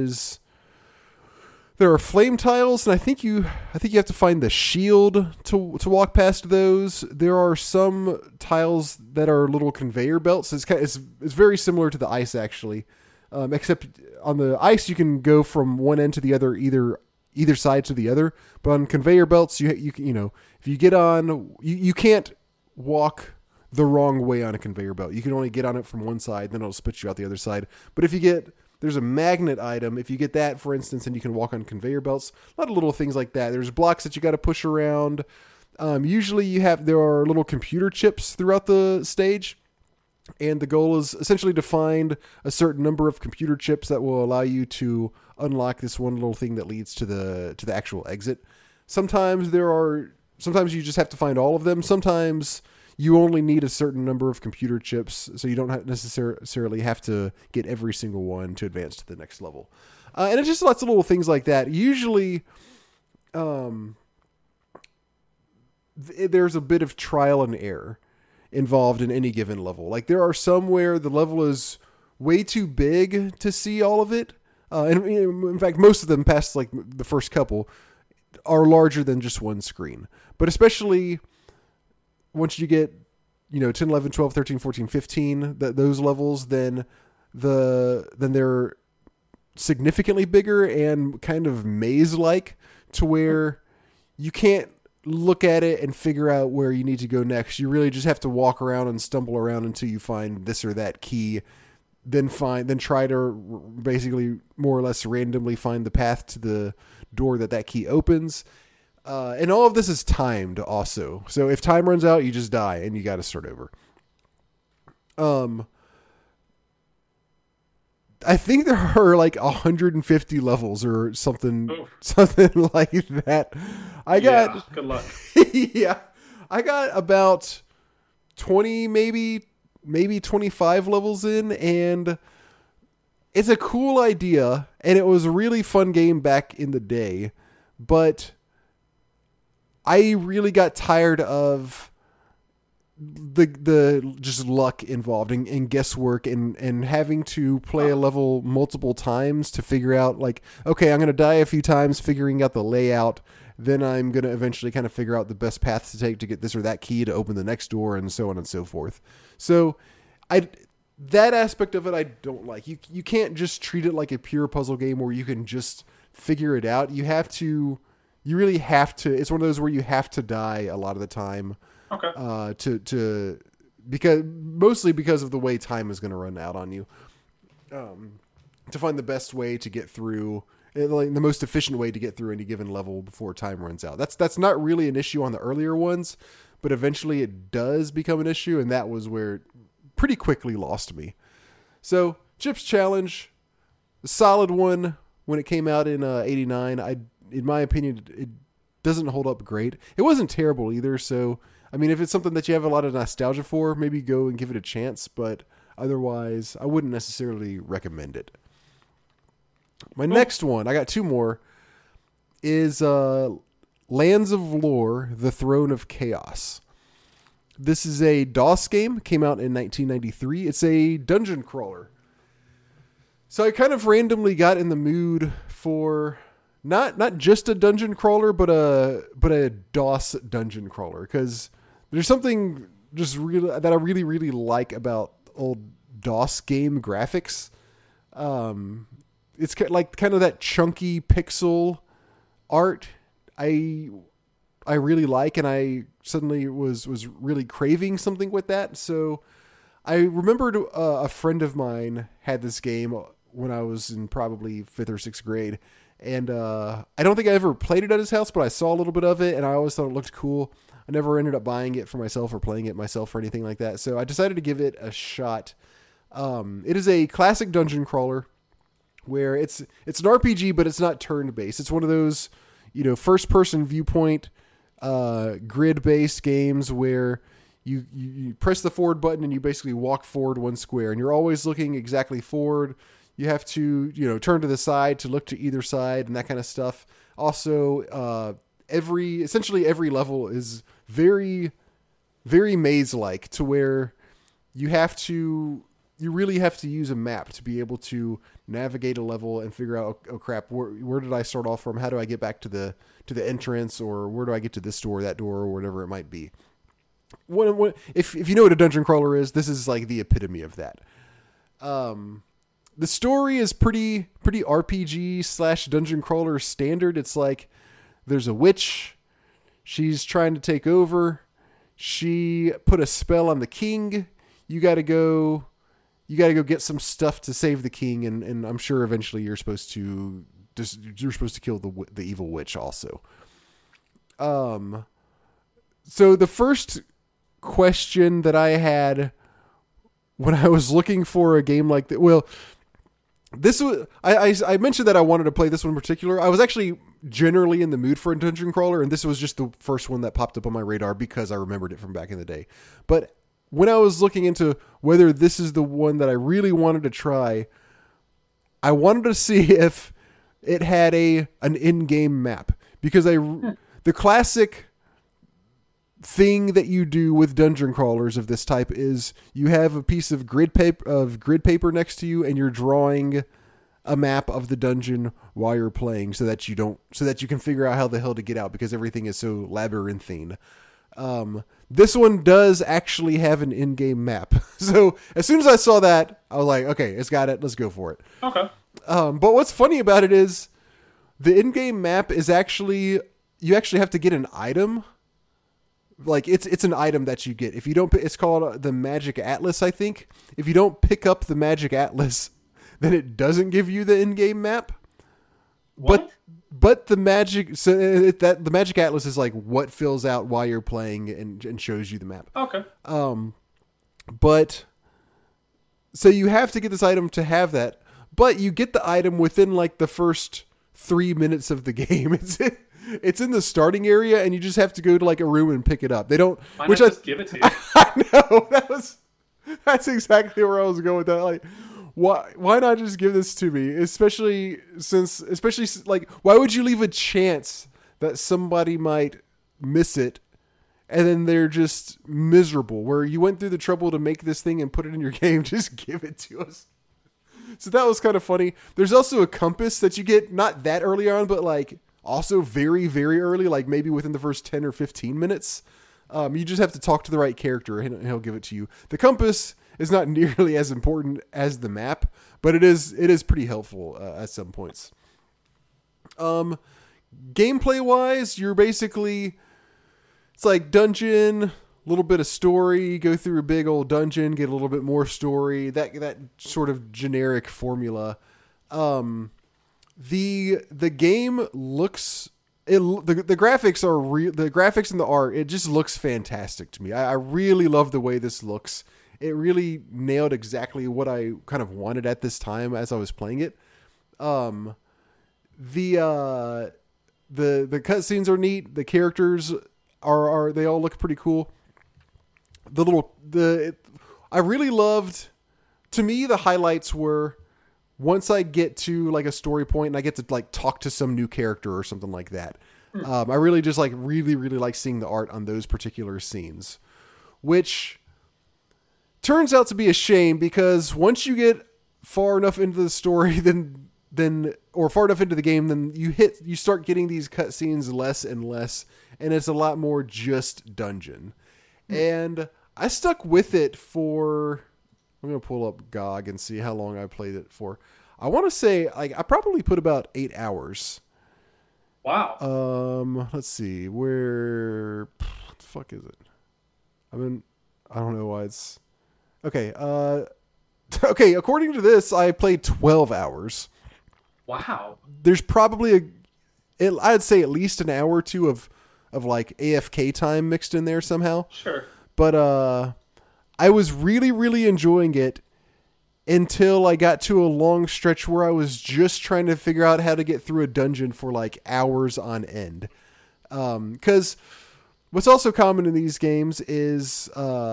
are flame tiles, and I think you have to find the shield to walk past those. There are some tiles that are little conveyor belts. It's very similar to the ice actually, except on the ice you can go from one end to the other, either side to the other, but on conveyor belts, you if you get on, you can't walk the wrong way on a conveyor belt. You can only get on it from one side, then it'll spit you out the other side. But if there's a magnet item, if you get that, for instance, and you can walk on conveyor belts, a lot of little things like that. There's blocks that you got to push around. Usually there are little computer chips throughout the stage, and the goal is essentially to find a certain number of computer chips that will allow you to unlock this one little thing that leads to the actual exit. Sometimes you just have to find all of them. Sometimes you only need a certain number of computer chips, so you don't necessarily have to get every single one to advance to the next level. And it's just lots of little things like that. Usually, there's a bit of trial and error involved in any given level. Like there are some where the level is way too big to see all of it. And in fact, most of them past like the first couple are larger than just one screen. But especially once you get, 10, 11, 12, 13, 14, 15, those levels, then they're significantly bigger and kind of maze-like to where you can't look at it and figure out where you need to go next. You really just have to walk around and stumble around until you find this or that key, then try to basically more or less randomly find the path to the door that key opens. And all of this is timed also. So if time runs out, you just die and you got to start over. I think there are like 150 levels or something like that. Good luck. Yeah. I got about 20, maybe 25 levels in, and it's a cool idea, and it was a really fun game back in the day, but I really got tired of the just luck involved and guesswork and having to play a level multiple times to figure out like, okay, I'm going to die a few times figuring out the layout. Then I'm going to eventually kind of figure out the best path to take to get this or that key to open the next door and so on and so forth. So that aspect of it, I don't like. You can't just treat it like a pure puzzle game where you can just figure it out. You really have to, it's one of those where you have to die a lot of the time. Okay. Mostly because of the way time is going to run out on you. To find the best way to get through, like the most efficient way to get through any given level before time runs out. That's not really an issue on the earlier ones, but eventually it does become an issue, and that was where it pretty quickly lost me. So, Chip's Challenge, a solid one when it came out in '89. In my opinion, it doesn't hold up great. It wasn't terrible either, so I mean, if it's something that you have a lot of nostalgia for, maybe go and give it a chance, but otherwise, I wouldn't necessarily recommend it. My next one, I got two more, is Lands of Lore, The Throne of Chaos. This is a DOS game, came out in 1993. It's a dungeon crawler. So I kind of randomly got in the mood for not just a dungeon crawler, but a DOS dungeon crawler, because there's something just really that I really, really like about old DOS game graphics. It's like kind of that chunky pixel art I really like, and I suddenly was really craving something with that. So I remembered a friend of mine had this game when I was in probably 5th or 6th grade. And I don't think I ever played it at his house, but I saw a little bit of it, and I always thought it looked cool. I never ended up buying it for myself or playing it myself or anything like that. So I decided to give it a shot. It is a classic dungeon crawler where it's an RPG, but it's not turn-based. It's one of those, first-person viewpoint grid-based games where you press the forward button and you basically walk forward one square, and you're always looking exactly forward. You have to, turn to the side to look to either side and that kind of stuff. Also, essentially every level is very, very maze-like, to where you really have to use a map to be able to navigate a level and figure out, oh crap, where did I start off from? How do I get back to the entrance, or where do I get to this door, that door, or whatever it might be. If you know what a dungeon crawler is, this is like the epitome of that. The story is pretty RPG / dungeon crawler standard. It's like there's a witch. She's trying to take over. She put a spell on the king. You got to go get some stuff to save the king, and I'm sure eventually you're supposed to kill the evil witch also. So the first question that I had when I was looking for a game like that, well, this was I mentioned that I wanted to play this one in particular. I was actually generally in the mood for a dungeon crawler, and this was just the first one that popped up on my radar because I remembered it from back in the day. But when I was looking into whether this is the one that I really wanted to try, I wanted to see if it had an in-game map, because the classic thing that you do with dungeon crawlers of this type is you have a piece of grid paper next to you, and you're drawing a map of the dungeon while you're playing, so that you can figure out how the hell to get out, because everything is so labyrinthine. This one does actually have an in-game map. So as soon as I saw that, I was like, okay, it's got it. Let's go for it. Okay. But what's funny about it is the in-game map is you actually have to get an item. Like it's an item that you get. If you don't, it's called the Magic Atlas, I think. If you don't pick up the Magic Atlas, then it doesn't give you the in-game map. What? But the magic, the Magic Atlas is like what fills out while you're playing and shows you the map. Okay. But so you have to get this item to have that, but you get the item within like the first 3 minutes of the game. It's in the starting area, and you just have to go to like a room and pick it up. They don't. Why not just give it to you? I know that's exactly where I was going with that. Like, why not just give this to me? Especially like, why would you leave a chance that somebody might miss it and then they're just miserable. Where you went through the trouble to make this thing and put it in your game, just give it to us. So that was kind of funny. There's also a compass that you get not that early on, but like also very, very early, like maybe within the first 10 or 15 minutes. You just have to talk to the right character and he'll give it to you. The compass is not nearly as important as the map, but it is pretty helpful at some points. Gameplay wise, you're basically, it's like dungeon, little bit of story, go through a big old dungeon, get a little bit more story, that sort of generic formula. The game looks, the graphics are real. The graphics and the art, it just looks fantastic to me. I really love the way this looks. It really nailed exactly what I kind of wanted at this time as I was playing it. The cutscenes are neat. The characters are they all look pretty cool. I really loved, to me, the highlights were once I get to like a story point and I get to like talk to some new character or something like that. I really just like really like seeing the art on those particular scenes, which turns out to be a shame because once you get far enough into the story, or far enough into the game, then you start getting these cutscenes less and less, and it's a lot more just dungeon. And I stuck with it for, I'm going to pull up GOG and see how long I played it for. I want to say like I probably put about 8 hours. Wow. Let's see, what the fuck is it? I don't know why it's okay. Okay. According to this, I played 12 hours. Wow. There's probably I'd say at least an hour or two of like AFK time mixed in there somehow. Sure. But I was really enjoying it until I got to a long stretch where I was just trying to figure out how to get through a dungeon for like hours on end. Because what's also common in these games is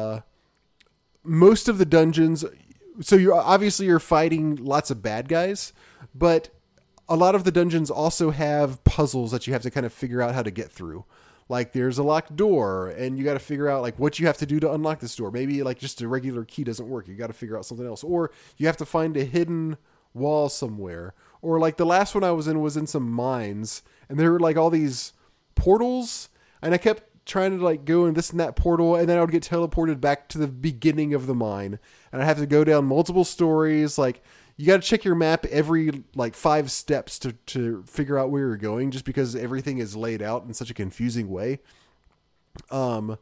most of the dungeons, so you're fighting lots of bad guys, but a lot of the dungeons also have puzzles that you have to kind of figure out how to get through. Like there's a locked door and you got to figure out like what you have to do to unlock this door. Maybe like just a regular key doesn't work. You got to figure out something else, or you have to find a hidden wall somewhere. Or like the last one I was in some mines and there were like all these portals and I kept trying to like go in this and that portal and then I would get teleported back to the beginning of the mine and I have to go down multiple stories. Like you got to check your map every like 5 steps to figure out where you're going, just because everything is laid out in such a confusing way. And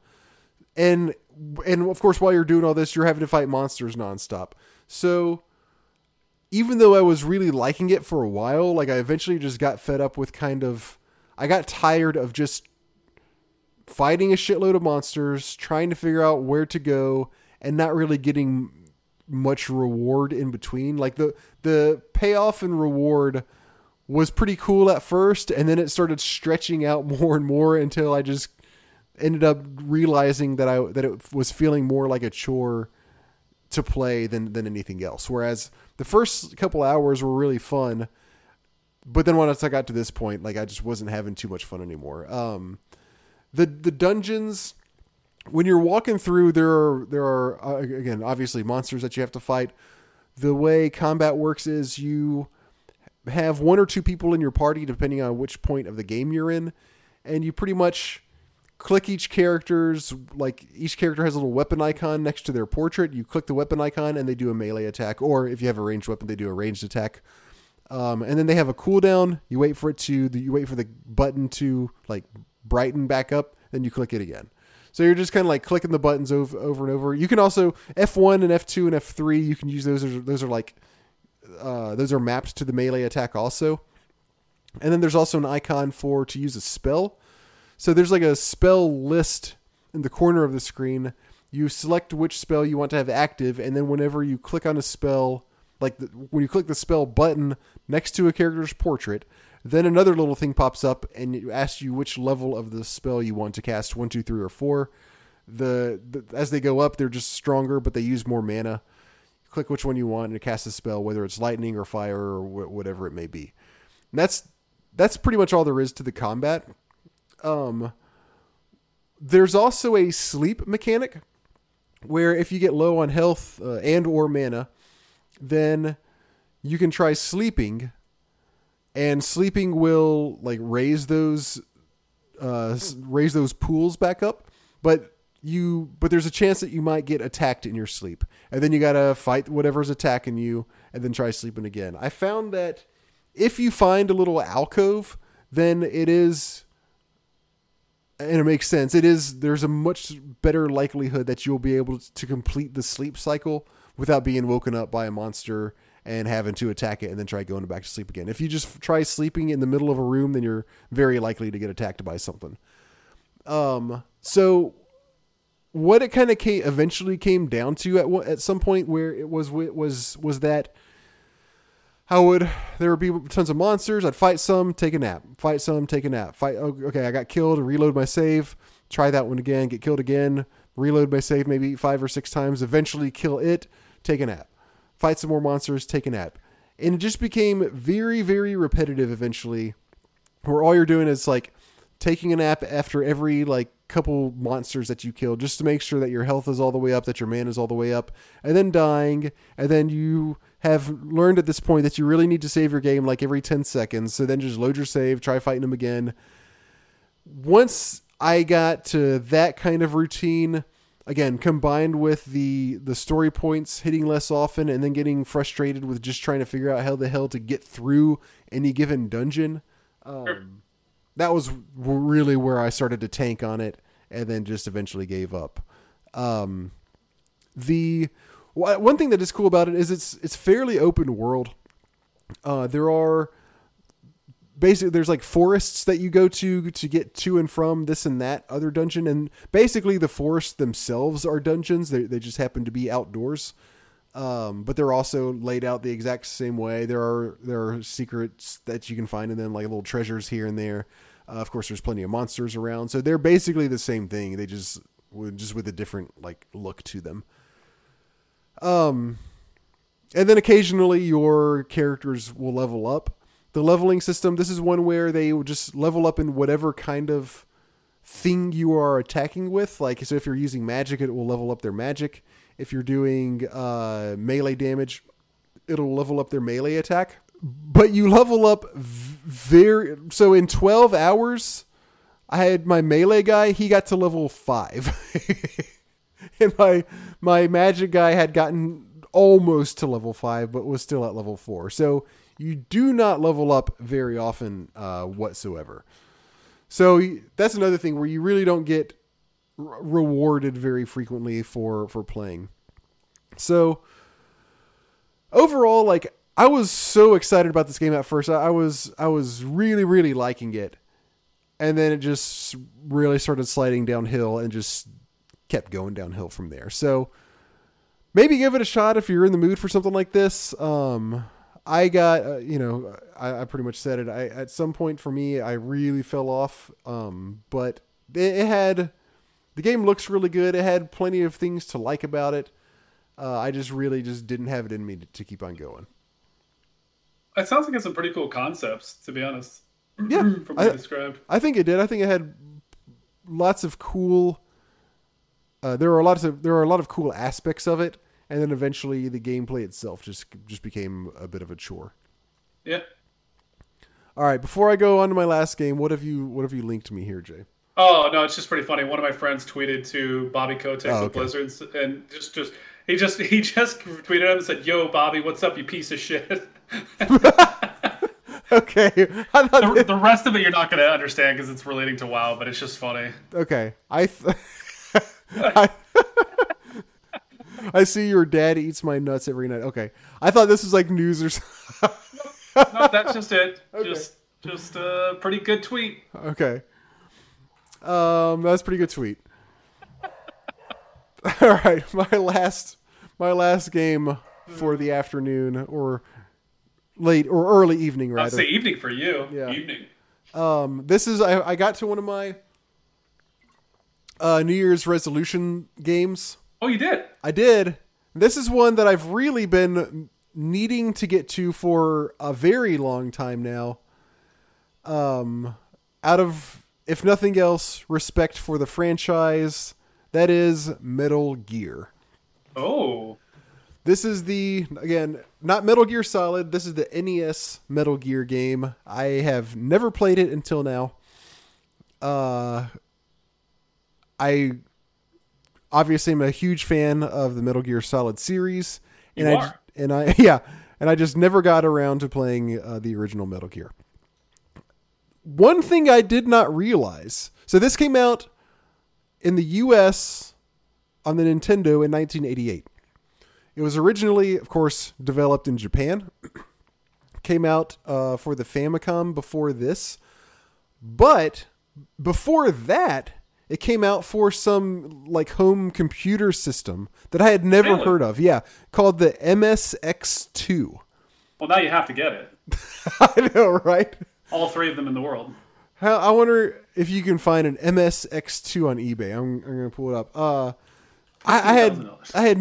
of course, while you're doing all this, you're having to fight monsters nonstop. So even though I was really liking it for a while, like I eventually just got fed up with I got tired of just fighting a shitload of monsters, trying to figure out where to go and not really getting much reward in between. Like the payoff and reward was pretty cool at first, and then it started stretching out more and more until I just ended up realizing that it was feeling more like a chore to play than anything else. Whereas the first couple hours were really fun, but then once I got to this point, like I just wasn't having too much fun anymore. The dungeons, when you're walking through, there are again, obviously monsters that you have to fight. The way combat works is you have 1 or 2 people in your party, depending on which point of the game you're in. And you pretty much click each character has a little weapon icon next to their portrait. You click the weapon icon and they do a melee attack. Or if you have a ranged weapon, they do a ranged attack. And then they have a cooldown. You wait for the button to like brighten back up. Then you click it again. So you're just kind of like clicking the buttons over and over. You can also F1 and F2 and F3. You can use those. Those are mapped to the melee attack also. And then there's also an icon to use a spell. So there's like a spell list in the corner of the screen. You select which spell you want to have active, and then whenever you click on a spell, when you click the spell button next to a character's portrait, then another little thing pops up and it asks you which level of the spell you want to cast, 1, 2, 3, or 4. As they go up, they're just stronger, but they use more mana. Click which one you want and cast a spell, whether it's lightning or fire or whatever it may be. And that's pretty much all there is to the combat. There's also a sleep mechanic where if you get low on health and or mana, then you can try sleeping, and sleeping will like raise those pools back up, but there's a chance that you might get attacked in your sleep, and then you gotta fight whatever's attacking you and then try sleeping again. I found that if you find a little alcove, then it is, and it makes sense, there's a much better likelihood that you'll be able to complete the sleep cycle without being woken up by a monster and having to attack it and then try going back to sleep again. If you just try sleeping in the middle of a room, then you're very likely to get attacked by something. So what it kind of eventually came down to at some point where it was that there would be tons of monsters. I'd fight some, take a nap, fight some, take a nap, fight. Okay, I got killed, reload my save, try that one again, get killed again, reload my save maybe 5 or 6 times, eventually kill it, take a nap, fight some more monsters, take a nap. And it just became very, very repetitive eventually, where all you're doing is like taking a nap after every like couple monsters that you kill, just to make sure that your health is all the way up, that your mana is all the way up, and then dying. And then you have learned at this point that you really need to save your game like every 10 seconds. So then just load your save, try fighting them again. Once I got to that kind of routine, again, combined with the story points hitting less often and then getting frustrated with just trying to figure out how the hell to get through any given dungeon, that was really where I started to tank on it and then just eventually gave up. The one thing that is cool about it is it's fairly open world. There's like forests that you go to get to and from this and that other dungeon. And basically the forests themselves are dungeons. They just happen to be outdoors. But they're also laid out the exact same way. There are secrets that you can find in them, like little treasures here and there. Of course, there's plenty of monsters around. So they're basically the same thing. They just with a different like look to them. And then occasionally your characters will level up. The leveling system, this is one where they will just level up in whatever kind of thing you are attacking with. Like, so if you're using magic, it will level up their magic. If you're doing melee damage, it'll level up their melee attack. But you level up so in 12 hours, I had my melee guy, he got to level 5. And my magic guy had gotten almost to level 5, but was still at level 4. So you do not level up very often whatsoever. So that's another thing where you really don't get rewarded very frequently for playing. So overall, like, I was so excited about this game at first. I was really, really liking it. And then it just really started sliding downhill and just kept going downhill from there. So maybe give it a shot if you're in the mood for something like this. I got, I pretty much said it. At some point for me, I really fell off. But the game looks really good. It had plenty of things to like about it. I just really didn't have it in me to keep on going. It sounds like it's some pretty cool concepts, to be honest. Yeah, from what you described. I think it did. I think it had lots of cool. There are a lot of cool aspects of it, and then eventually the gameplay itself just became a bit of a chore. Yeah. All right. Before I go on to my last game, what have you linked me here, Jay? Oh no, it's just pretty funny. One of my friends tweeted to Bobby Kotick with Blizzard, and he just tweeted him and said, "Yo, Bobby, what's up, you piece of shit." Okay. The rest of it you're not going to understand because it's relating to WoW, but it's just funny. Okay. I see your dad eats my nuts every night. Okay. I thought this was like news or something. No, that's just it. Okay. Just a pretty good tweet. Okay. That's a pretty good tweet. All right. My last game for the afternoon or late or early evening, rather. I'd say evening for you. Yeah. Evening. This is I got to one of my New Year's resolution games. Oh, you did? I did. This is one that I've really been needing to get to for a very long time now. Out of if nothing else, respect for the franchise. That is Metal Gear. Oh. This is again, not Metal Gear Solid. This is the NES Metal Gear game. I have never played it until now. I obviously am a huge fan of the Metal Gear Solid series. And I just never got around to playing the original Metal Gear. One thing I did not realize. So this came out in the US on the Nintendo in 1988. It was originally, of course, developed in Japan. Came out for the Famicom before this. But before that, it came out for some like home computer system that I had never heard of. Yeah, called the MSX2. Well, now you have to get it. I know, right? All three of them in the world. I wonder if you can find an MSX2 on eBay. I'm going to pull it up. I had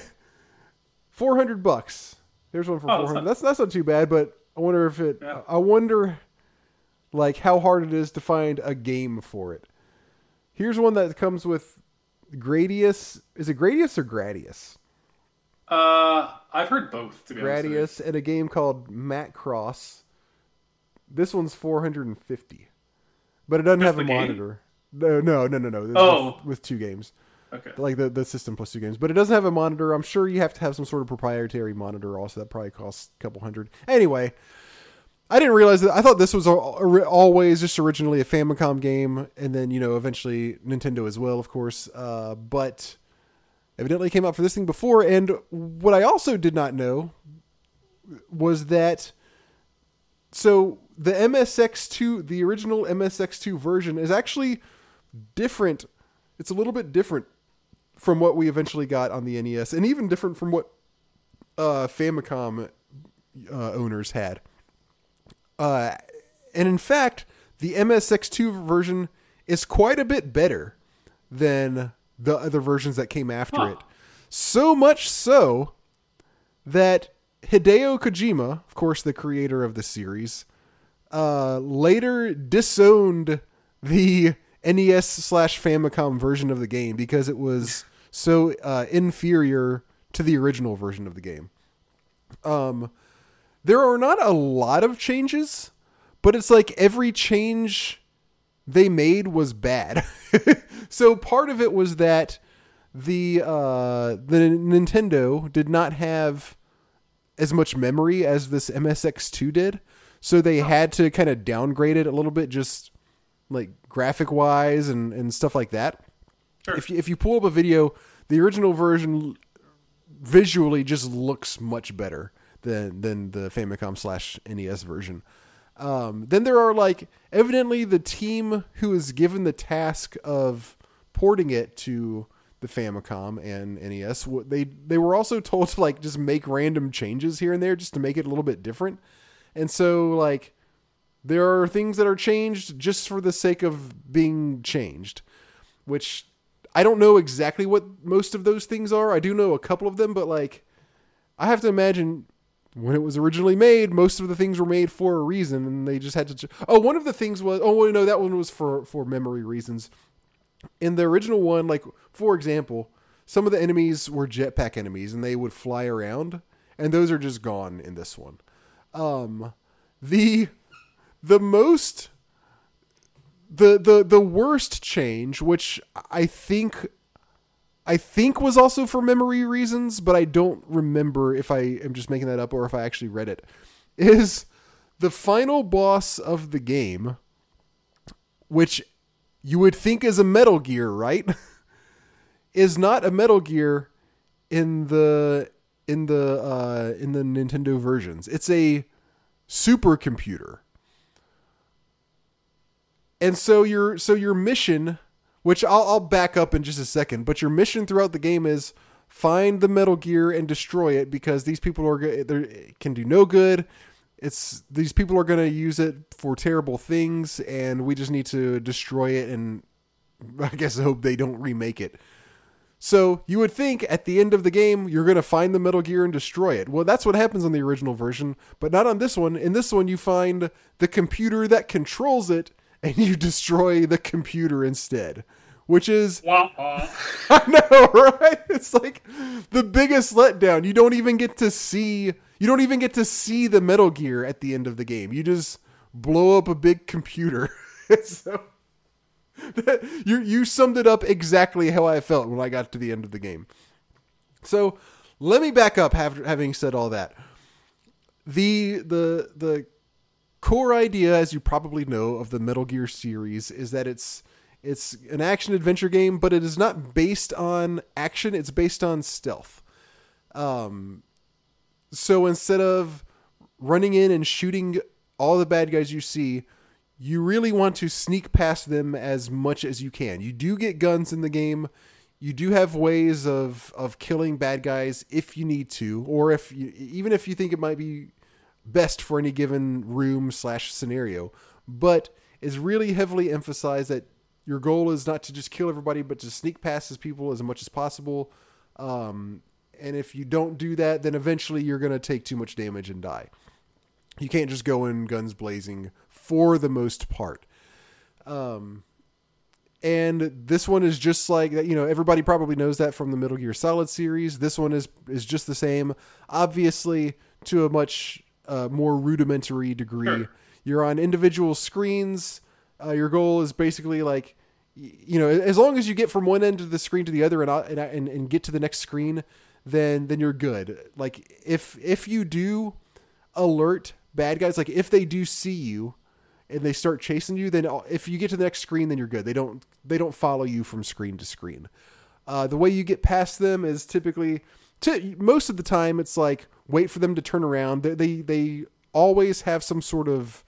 $400. There's one for $400. That's not too bad, but I wonder if it. Yeah. I wonder, like, how hard it is to find a game for it. Here's one that comes with Gradius. Is it Gradius or Gradius? I've heard both. To be honest, Gradius and a game called Macross. This one's $450, but it doesn't have a monitor. No. With two games. Okay. Like the system plus two games, but it doesn't have a monitor. I'm sure you have to have some sort of proprietary monitor. Also, that probably costs a couple $100. Anyway. I didn't realize that. I thought this was always just originally a Famicom game, and then, eventually Nintendo as well, of course. But evidently it came out for this thing before. And what I also did not know was that, so the MSX2, the original MSX2 version is actually different. It's a little bit different from what we eventually got on the NES, and even different from what Famicom owners had. And in fact, the MSX2 version is quite a bit better than the other versions that came after it. So much so that Hideo Kojima, of course, the creator of the series, later disowned the NES/Famicom version of the game because it was so inferior to the original version of the game. There are not a lot of changes, but it's like every change they made was bad. So part of it was that the Nintendo did not have as much memory as this MSX2 did. So they had to kind of downgrade it a little bit, just like graphic wise and stuff like that. Sure. If you pull up a video, the original version visually just looks much better than the Famicom/NES version. Then there are evidently the team who is given the task of porting it to the Famicom and NES. They were also told to just make random changes here and there just to make it a little bit different. And so there are things that are changed just for the sake of being changed, which I don't know exactly what most of those things are. I do know a couple of them, but I have to imagine when it was originally made, most of the things were made for a reason, and they just had to. One of the things was. That one was for memory reasons. In the original one, for example, some of the enemies were jetpack enemies, and they would fly around, and those are just gone in this one. The worst change, which I think was also for memory reasons, but I don't remember if I am just making that up or if I actually read it, is the final boss of the game, which you would think is a Metal Gear, right? Is not a Metal Gear in the Nintendo versions. It's a supercomputer. And so your mission, which I'll back up in just a second, but your mission throughout the game is find the Metal Gear and destroy it because these people can do no good. These people are going to use it for terrible things, and we just need to destroy it and I guess hope they don't remake it. So you would think at the end of the game, you're going to find the Metal Gear and destroy it. Well, that's what happens on the original version, but not on this one. In this one, you find the computer that controls it, and you destroy the computer instead, which is, Wah-wah. I know, right? It's like the biggest letdown. You don't even get to see the Metal Gear at the end of the game. You just blow up a big computer. So you summed it up exactly how I felt when I got to the end of the game. So let me back up after having said all that. The core idea, as you probably know, of the Metal Gear series is that it's an action adventure game, but it is not based on action. It's based on stealth. So instead of running in and shooting all the bad guys you see, you really want to sneak past them as much as you can. You do get guns in the game. You do have ways of killing bad guys if you need to, or even if you think it might be best for any given room / scenario. But it's really heavily emphasized that your goal is not to just kill everybody, but to sneak past people as much as possible. And if you don't do that, then eventually you're going to take too much damage and die. You can't just go in guns blazing for the most part. And this one is just like that. Everybody probably knows that from the Metal Gear Solid series. This one is just the same, obviously to a much more rudimentary degree. Sure. You're on individual screens. Your goal is basically like, as long as you get from one end of the screen to the other and get to the next screen, then you're good. Like if you do alert bad guys, like if they do see you and they start chasing you, then if you get to the next screen, then you're good. They don't follow you from screen to screen. The way you get past them is typically, most of the time, it's like wait for them to turn around. They always have some sort of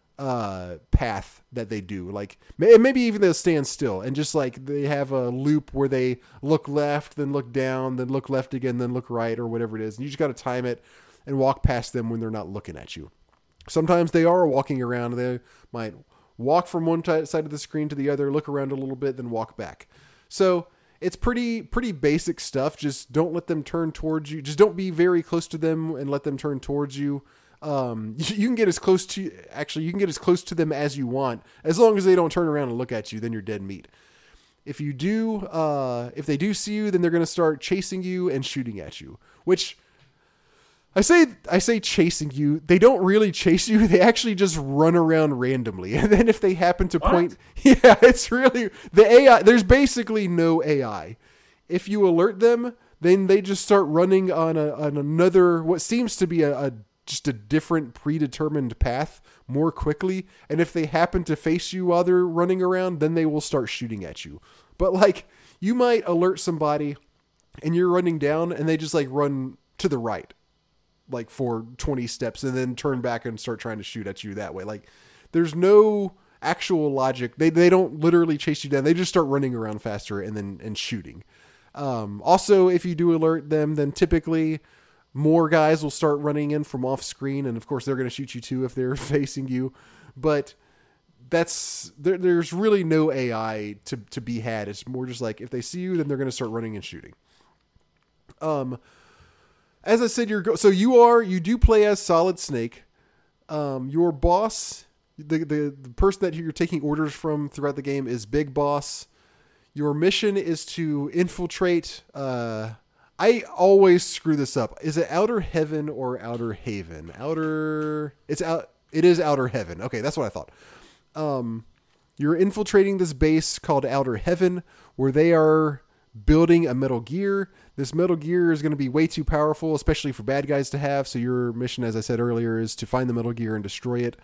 path that they do. Like maybe even they'll stand still and just like they have a loop where they look left, then look down, then look left again, then look right, or whatever it is. And you just got to time it and walk past them when they're not looking at you. Sometimes they are walking around. They might walk from one side of the screen to the other, look around a little bit, then walk back. So it's pretty basic stuff. Just don't let them turn towards you. Just don't be very close to them and let them turn towards you. You can get as close to them as you want. As long as they don't turn around and look at you, then you're dead meat. If they do see you, then they're going to start chasing you and shooting at you, which I say chasing you. They don't really chase you. They actually just run around randomly. And then if they happen to point, it's really the AI. There's basically no AI. If you alert them, then they just start running on another, what seems to be just a different predetermined path more quickly. And if they happen to face you while they're running around, then they will start shooting at you. But like you might alert somebody and you're running down and they just like run to the right, like for 20 steps and then turn back and start trying to shoot at you that way. Like there's no actual logic. They don't literally chase you down. They just start running around faster and shooting. Also, if you do alert them, then typically more guys will start running in from off screen. And of course they're going to shoot you too if they're facing you, but there's really no AI to be had. It's more just like if they see you, then they're going to start running and shooting. As I said, you do play as Solid Snake. Your boss, the person that you're taking orders from throughout the game, is Big Boss. Your mission is to infiltrate. I always screw this up. Is it Outer Heaven or Outer Haven? It is Outer Heaven. Okay, that's what I thought. You're infiltrating this base called Outer Heaven, where they are building a Metal Gear. This Metal Gear is going to be way too powerful, especially for bad guys to have. So your mission, as I said earlier, is to find the Metal Gear and destroy it.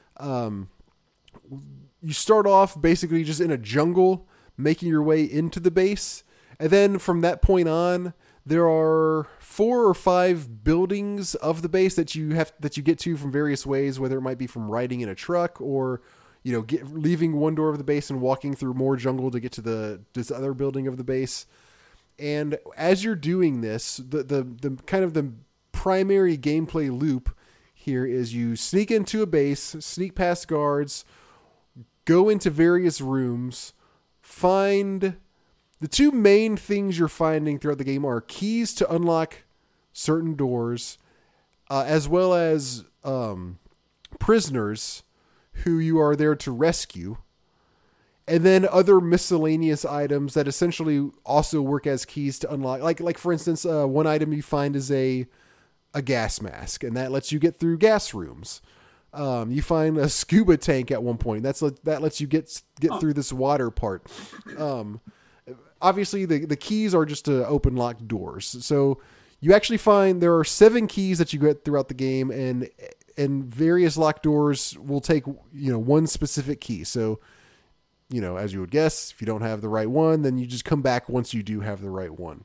You start off basically just in a jungle, making your way into the base. And then from that point on, there are 4 or 5 buildings of the base that you get to from various ways, whether it might be from riding in a truck or, leaving one door of the base and walking through more jungle to get to this other building of the base. And as you're doing this, the kind of the primary gameplay loop here is you sneak into a base, sneak past guards, go into various rooms, find the 2 main things you're finding throughout the game are keys to unlock certain doors, as well as prisoners who you are there to rescue, and then other miscellaneous items that essentially also work as keys to unlock. Like for instance, one item you find is a gas mask, and that lets you get through gas rooms. You find a scuba tank at one point. That lets you get through this water part. Obviously, the keys are just to open locked doors. So you actually find there are 7 keys that you get throughout the game, and various locked doors will take one specific key. So as you would guess, if you don't have the right one, then you just come back once you do have the right one.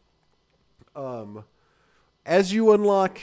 As you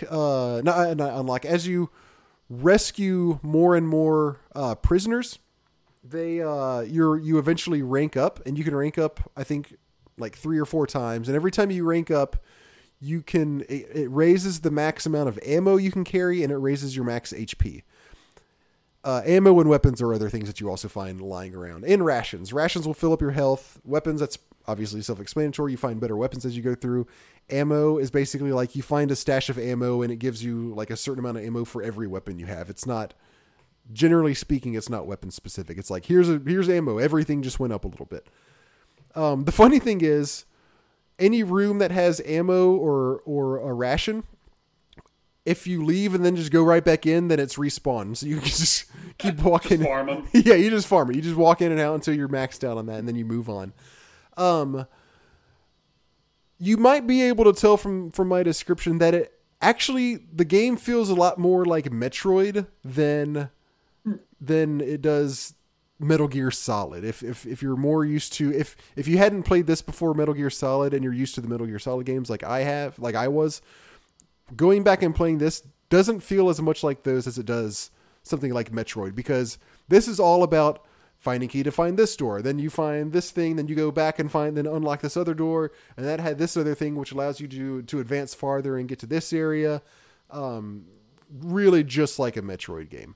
as you rescue more and more prisoners, you eventually rank up, and you can rank up, I think, like 3 or 4 times. And every time you rank up, it raises the max amount of ammo you can carry, and it raises your max HP. Ammo and weapons are other things that you also find lying around. And rations. Rations will fill up your health. Weapons, that's obviously self-explanatory. You find better weapons as you go through. Ammo is basically like you find a stash of ammo, and it gives you like a certain amount of ammo for every weapon you have. It's not, generally speaking, it's not weapon specific. It's like, here's ammo. Everything just went up a little bit. The funny thing is, any room that has ammo or a ration, if you leave and then just go right back in, then it's respawn. So you can just keep walking. Just farm them. Yeah, you just farm it. You just walk in and out until you're maxed out on that, and then you move on. You might be able to tell from my description that the game feels a lot more like Metroid than it does Metal Gear Solid. If you're more used to, if you hadn't played this before Metal Gear Solid and you're used to the Metal Gear Solid games like I was, going back and playing this doesn't feel as much like those as it does something like Metroid, because this is all about finding key to find this door. Then you find this thing, then you go back and then unlock this other door, and that had this other thing which allows you to advance farther and get to this area. Really just like a Metroid game.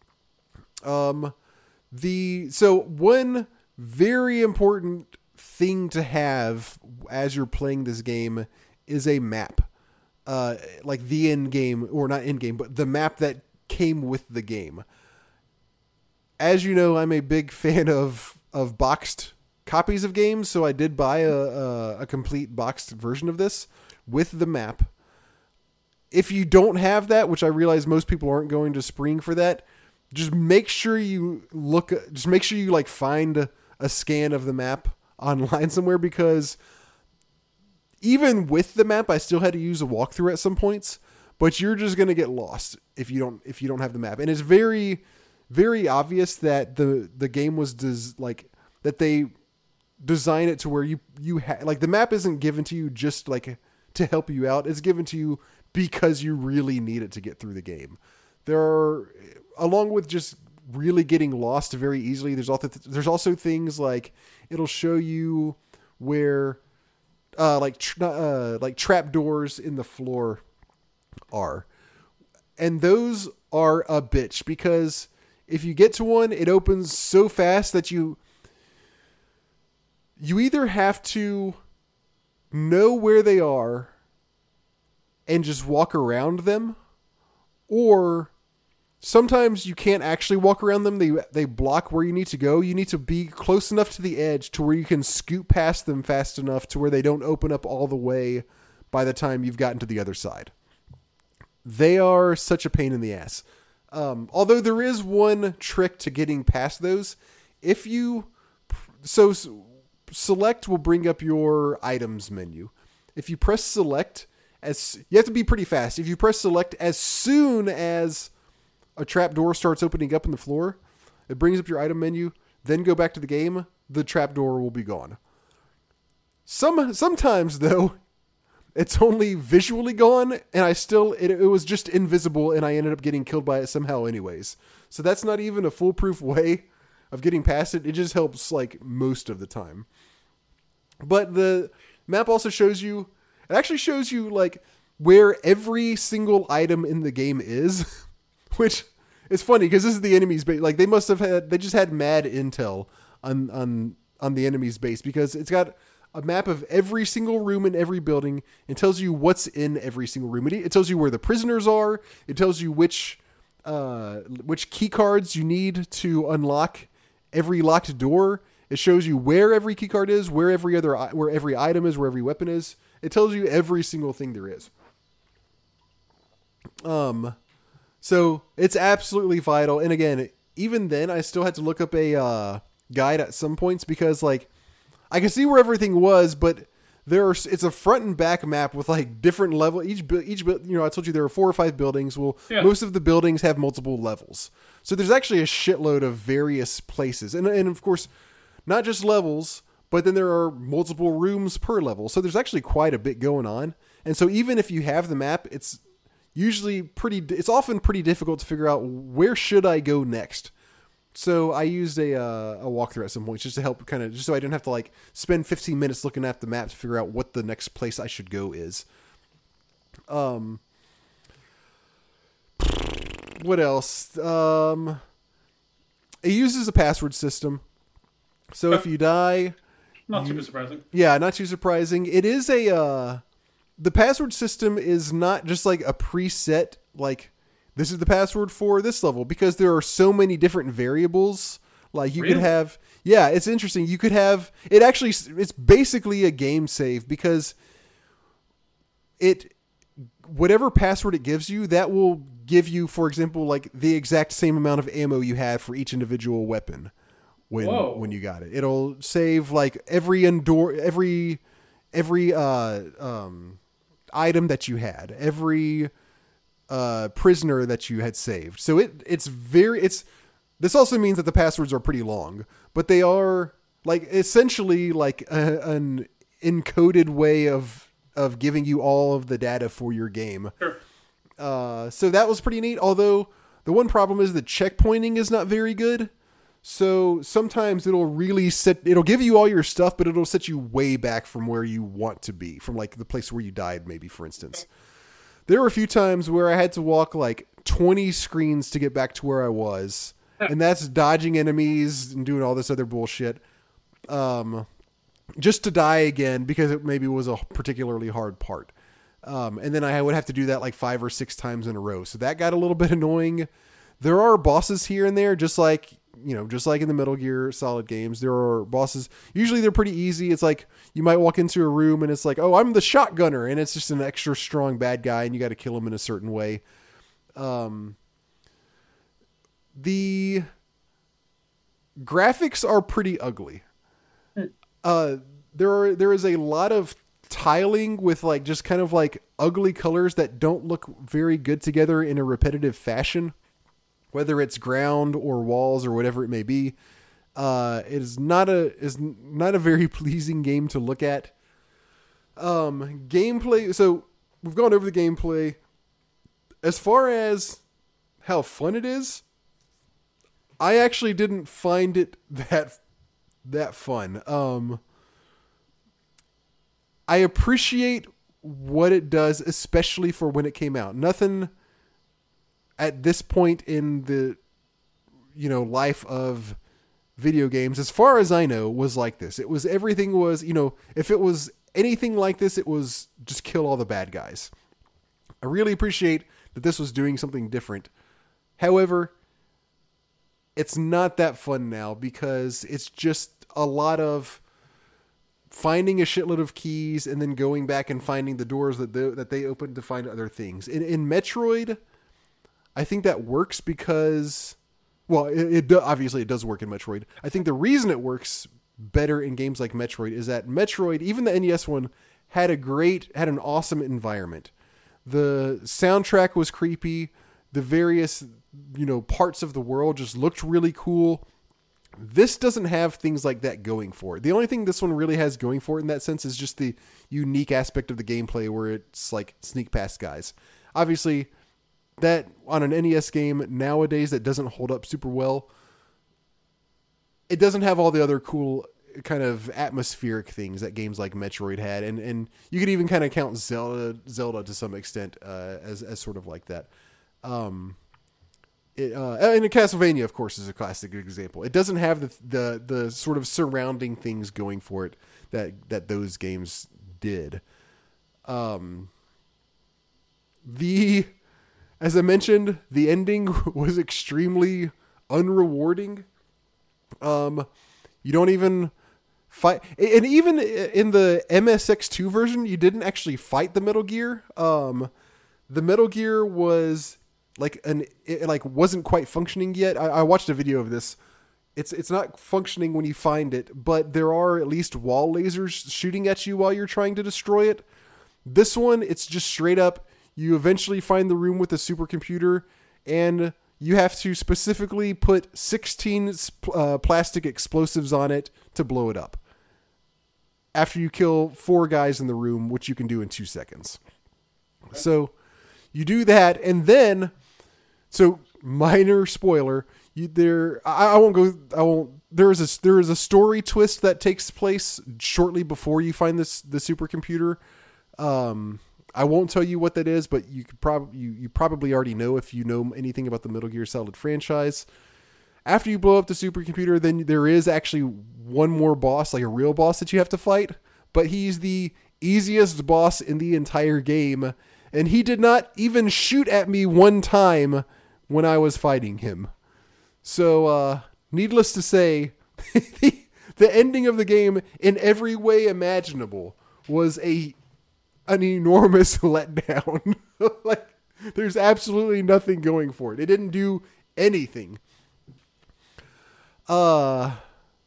So one very important thing to have as you're playing this game is a map. Like the end game, or not end game, but the map that came with the game. As you know, I'm a big fan of boxed copies of games, so I did buy a complete boxed version of this with the map. If you don't have that, which I realize most people aren't going to spring for that, just make sure you like find a scan of the map online somewhere, because even with the map, I still had to use a walkthrough at some points, but you're just going to get lost if you don't have the map. And it's very, very obvious that the game was that they design it to where like the map isn't given to you just like to help you out. It's given to you because you really need it to get through the game. There are, along with just really getting lost very easily, there's also things like it'll show you where like trap doors in the floor are, and those are a bitch, because if you get to one, it opens so fast that you either have to know where they are and just walk around them, or sometimes you can't actually walk around them. They block where you need to go. You need to be close enough to the edge to where you can scoot past them fast enough to where they don't open up all the way by the time you've gotten to the other side. They are such a pain in the ass. Although there is one trick to getting past those. Select will bring up your items menu. If you press select, you have to be pretty fast. If you press select as soon as a trap door starts opening up in the floor, it brings up your item menu, then go back to the game, the trap door will be gone. Sometimes though, it's only visually gone, and it was just invisible, and I ended up getting killed by it somehow anyways. So that's not even a foolproof way of getting past it. It just helps like most of the time. But the map also shows you like where every single item in the game is, which is funny because this is the enemy's base. Like they just had mad intel on the enemy's base, because it's got a map of every single room in every building and tells you what's in every single room. It tells you where the prisoners are. It tells you which which key cards you need to unlock every locked door. It shows you where every key card is, where every item is, where every weapon is. It tells you every single thing there is. So it's absolutely vital. And again, even then, I still had to look up a guide at some points because, like, I can see where everything was, but it's a front and back map with like different level. Each, I told you there are 4 or 5 buildings. Well, most of the buildings have multiple levels, so there's actually a shitload of various places, and of course, not just levels, but then there are multiple rooms per level. So there's actually quite a bit going on. And so even if you have the map, it's often pretty difficult to figure out where should I go next. So I used a walkthrough at some point just to help just so I didn't have to like spend 15 minutes looking at the map to figure out what the next place I should go is. What else? It uses a password system. So if you die... Not super surprising. Yeah, not too surprising. It is the password system is not just like a preset, like, this is the password for this level, because there are so many different variables. Like you could have, it's interesting. You could have, it's basically a game save because whatever password it gives you, that will give you, for example, like the exact same amount of ammo you had for each individual weapon when you got it. It'll save like every item that you had, every prisoner that you had saved. So this also means that the passwords are pretty long, but they are like essentially like an encoded way of giving you all of the data for your game. Sure. So that was pretty neat. Although the one problem is the checkpointing is not very good. So sometimes it'll give you all your stuff, but it'll set you way back from where you want to be, from like the place where you died, maybe, for instance. There were a few times where I had to walk like 20 screens to get back to where I was. And that's dodging enemies and doing all this other bullshit. Just to die again because it maybe was a particularly hard part. And then I would have to do that like 5 or 6 times in a row. So that got a little bit annoying. There are bosses here and there, just like in the Metal Gear Solid games, there are bosses. Usually they're pretty easy. It's like you might walk into a room and it's like, oh, I'm the shotgunner, and it's just an extra strong bad guy, and you got to kill him in a certain way. The graphics are pretty ugly. There is a lot of tiling with like just kind of like ugly colors that don't look very good together in a repetitive fashion. Whether it's ground or walls or whatever it may be, it is not a very pleasing game to look at. Gameplay. So we've gone over the gameplay. As far as how fun it is, I actually didn't find it that fun. I appreciate what it does, especially for when it came out. Nothing at this point in the, life of video games, as far as I know, was like this. Everything was, if it was anything like this, it was just kill all the bad guys. I really appreciate that this was doing something different. However, it's not that fun now because it's just a lot of finding a shitload of keys and then going back and finding the doors that they opened to find other things. In Metroid, I think that works because, well, obviously it does work in Metroid. I think the reason it works better in games like Metroid is that Metroid, even the NES one, had an awesome environment. The soundtrack was creepy. The various, parts of the world just looked really cool. This doesn't have things like that going for it. The only thing this one really has going for it in that sense is just the unique aspect of the gameplay where it's like sneak past guys. Obviously, that on an NES game nowadays that doesn't hold up super well. It doesn't have all the other cool kind of atmospheric things that games like Metroid had, and you could even kind of count Zelda to some extent as sort of like that. And Castlevania, of course, is a classic example. It doesn't have the sort of surrounding things going for it that those games did. As I mentioned, the ending was extremely unrewarding. You don't even fight, and even in the MSX2 version, you didn't actually fight the Metal Gear. The Metal Gear was it wasn't quite functioning yet. I watched a video of this. It's not functioning when you find it, but there are at least wall lasers shooting at you while you're trying to destroy it. This one, it's just straight up. You eventually find the room with the supercomputer, and you have to specifically put 16 plastic explosives on it to blow it up. After you kill 4 guys in the room, which you can do in 2 seconds. So you do that, and then, so minor spoiler, there is a story twist that takes place shortly before you find the supercomputer. I won't tell you what that is, but you probably already know if you know anything about the Metal Gear Solid franchise. After you blow up the supercomputer, then there is actually one more boss, like a real boss that you have to fight, but he's the easiest boss in the entire game, and he did not even shoot at me one time when I was fighting him. So, needless to say, the ending of the game in every way imaginable was an enormous letdown. Like, there's absolutely nothing going for it. It didn't do anything. Yeah,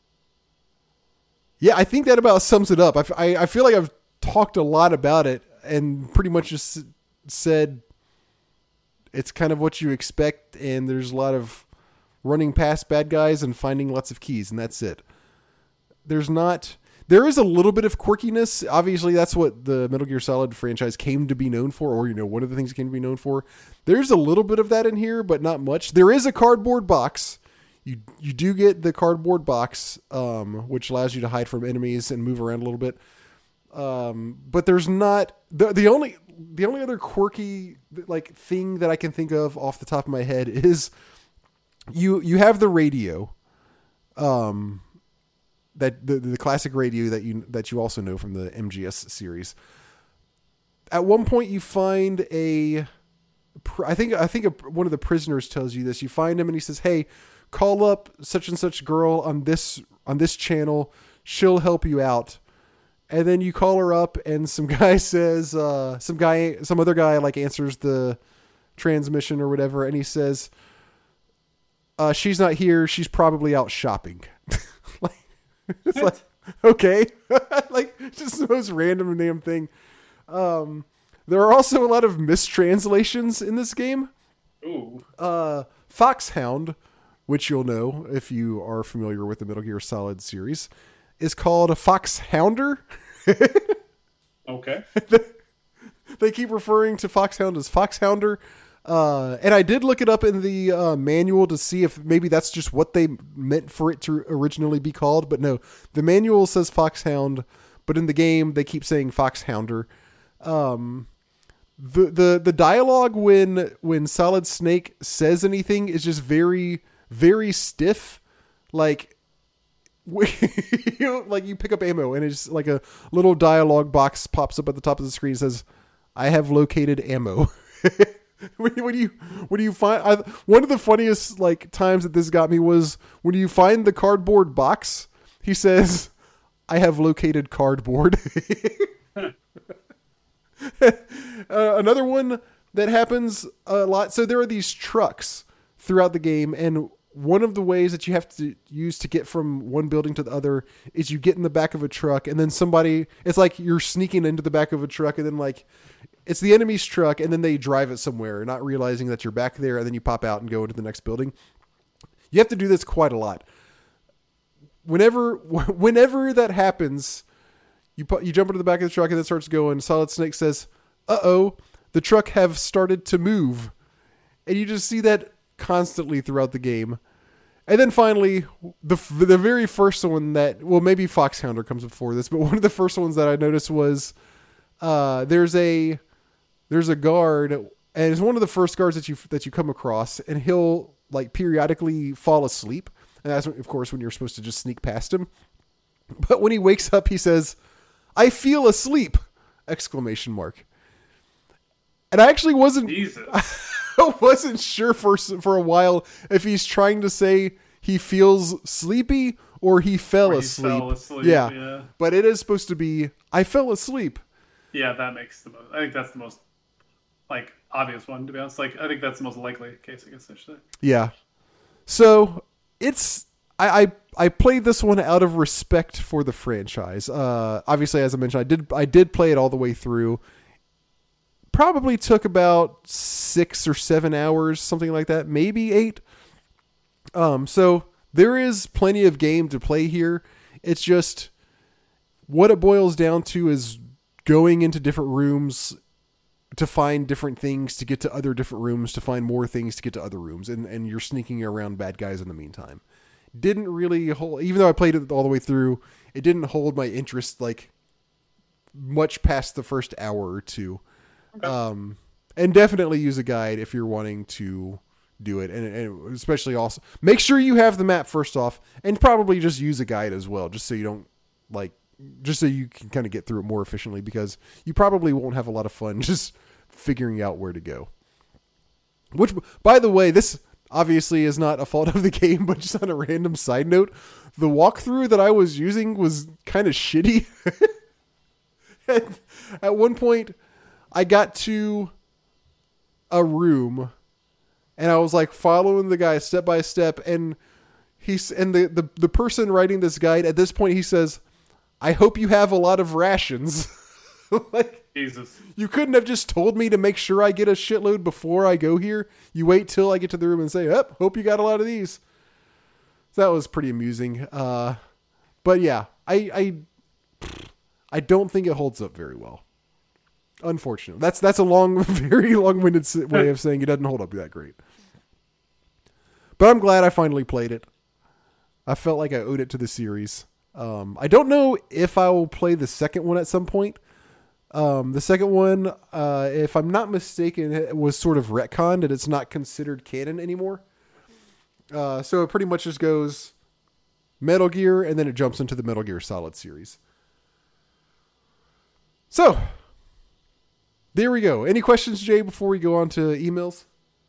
I think that about sums it up. I feel like I've talked a lot about it and pretty much just said it's kind of what you expect, and there's a lot of running past bad guys and finding lots of keys, and that's it. There is a little bit of quirkiness. Obviously, that's what the Metal Gear Solid franchise came to be known for, or, one of the things it came to be known for. There's a little bit of that in here, but not much. There is a cardboard box. You do get the cardboard box, which allows you to hide from enemies and move around a little bit. But there's not the only other quirky thing that I can think of off the top of my head is you have the radio, that the classic radio that you also know from the MGS series. At one point, you find I think one of the prisoners tells you this. You find him and he says, "Hey, call up such and such girl on this channel. She'll help you out." And then you call her up, and some guy says, some other guy answers the transmission or whatever, and he says, "She's not here. She's probably out shopping." It's like, okay, just the most random damn thing. There are also a lot of mistranslations in this game. Ooh. Foxhound, which you'll know if you are familiar with the Metal Gear Solid series, is called a Foxhounder. Okay. They keep referring to Foxhound as Foxhounder. And I did look it up in the manual to see if maybe that's just what they meant for it to originally be called. But no, the manual says Foxhound, but in the game they keep saying Foxhounder. The dialogue when Solid Snake says anything is just very, very stiff. You pick up ammo and it's like a little dialogue box pops up at the top of the screen and says, "I have located ammo." When you find, one of the funniest times that this got me was when you find the cardboard box, he says, "I have located cardboard." Another one that happens a lot. So there are these trucks throughout the game, and one of the ways that you have to use to get from one building to the other is you get in the back of a truck, and then it's like you're sneaking into the back of a truck, and then it's the enemy's truck, and then they drive it somewhere, not realizing that you're back there, and then you pop out and go into the next building. You have to do this quite a lot. Whenever that happens, you jump into the back of the truck, and it starts going. Solid Snake says, "Uh-oh, the truck have started to move." And you just see that constantly throughout the game. And then finally, the very first one maybe Foxhounder comes before this, but one of the first ones that I noticed was there's a guard, and it's one of the first guards that you come across, and he'll periodically fall asleep, and that's of course when you're supposed to just sneak past him. But when he wakes up, he says, "I feel asleep!" exclamation mark. And I actually wasn't. Jesus. I wasn't sure for a while if he's trying to say he feels sleepy or he fell asleep. Fell asleep. Yeah. But it is supposed to be, I fell asleep. Yeah, that makes the most. I think that's the most like obvious one, to be honest. Like, I think that's the most likely case, I guess I should say. Yeah. So it's I played this one out of respect for the franchise. Obviously, as I mentioned, I did play it all the way through. Probably took about 6 or 7 hours, something like that, maybe 8. So there is plenty of game to play here. It's just what it boils down to is going into different rooms to find different things, to get to other different rooms, to find more things to get to other rooms, and you're sneaking around bad guys in the meantime. Didn't really hold, even though I played it all the way through, it didn't hold my interest like much past the first hour or two. Okay. And definitely use a guide if you're wanting to do it, and especially also make sure you have the map first off, and probably just use a guide as well, just so you don't just so you can kind of get through it more efficiently, because you probably won't have a lot of fun just figuring out where to go. Which, by the way, this obviously is not a fault of the game, but just on a random side note, the walkthrough that I was using was kind of shitty. At one point, I got to a room, and I was like following the guy step by step, and the person writing this guide at this point, he says, "I hope you have a lot of rations." Like, Jesus. You couldn't have just told me to make sure I get a shitload before I go here. You wait till I get to the room and say, hope you got a lot of these. So that was pretty amusing. But yeah, I don't think it holds up very well. Unfortunately. That's a long, very long-winded way of saying it doesn't hold up that great. But I'm glad I finally played it. I felt like I owed it to the series. I don't know if I will play the second one at some point. The second one, if I'm not mistaken, it was sort of retconned and it's not considered canon anymore. So it pretty much just goes Metal Gear and then it jumps into the Metal Gear Solid series. So there we go. Any questions, Jay, before we go on to emails?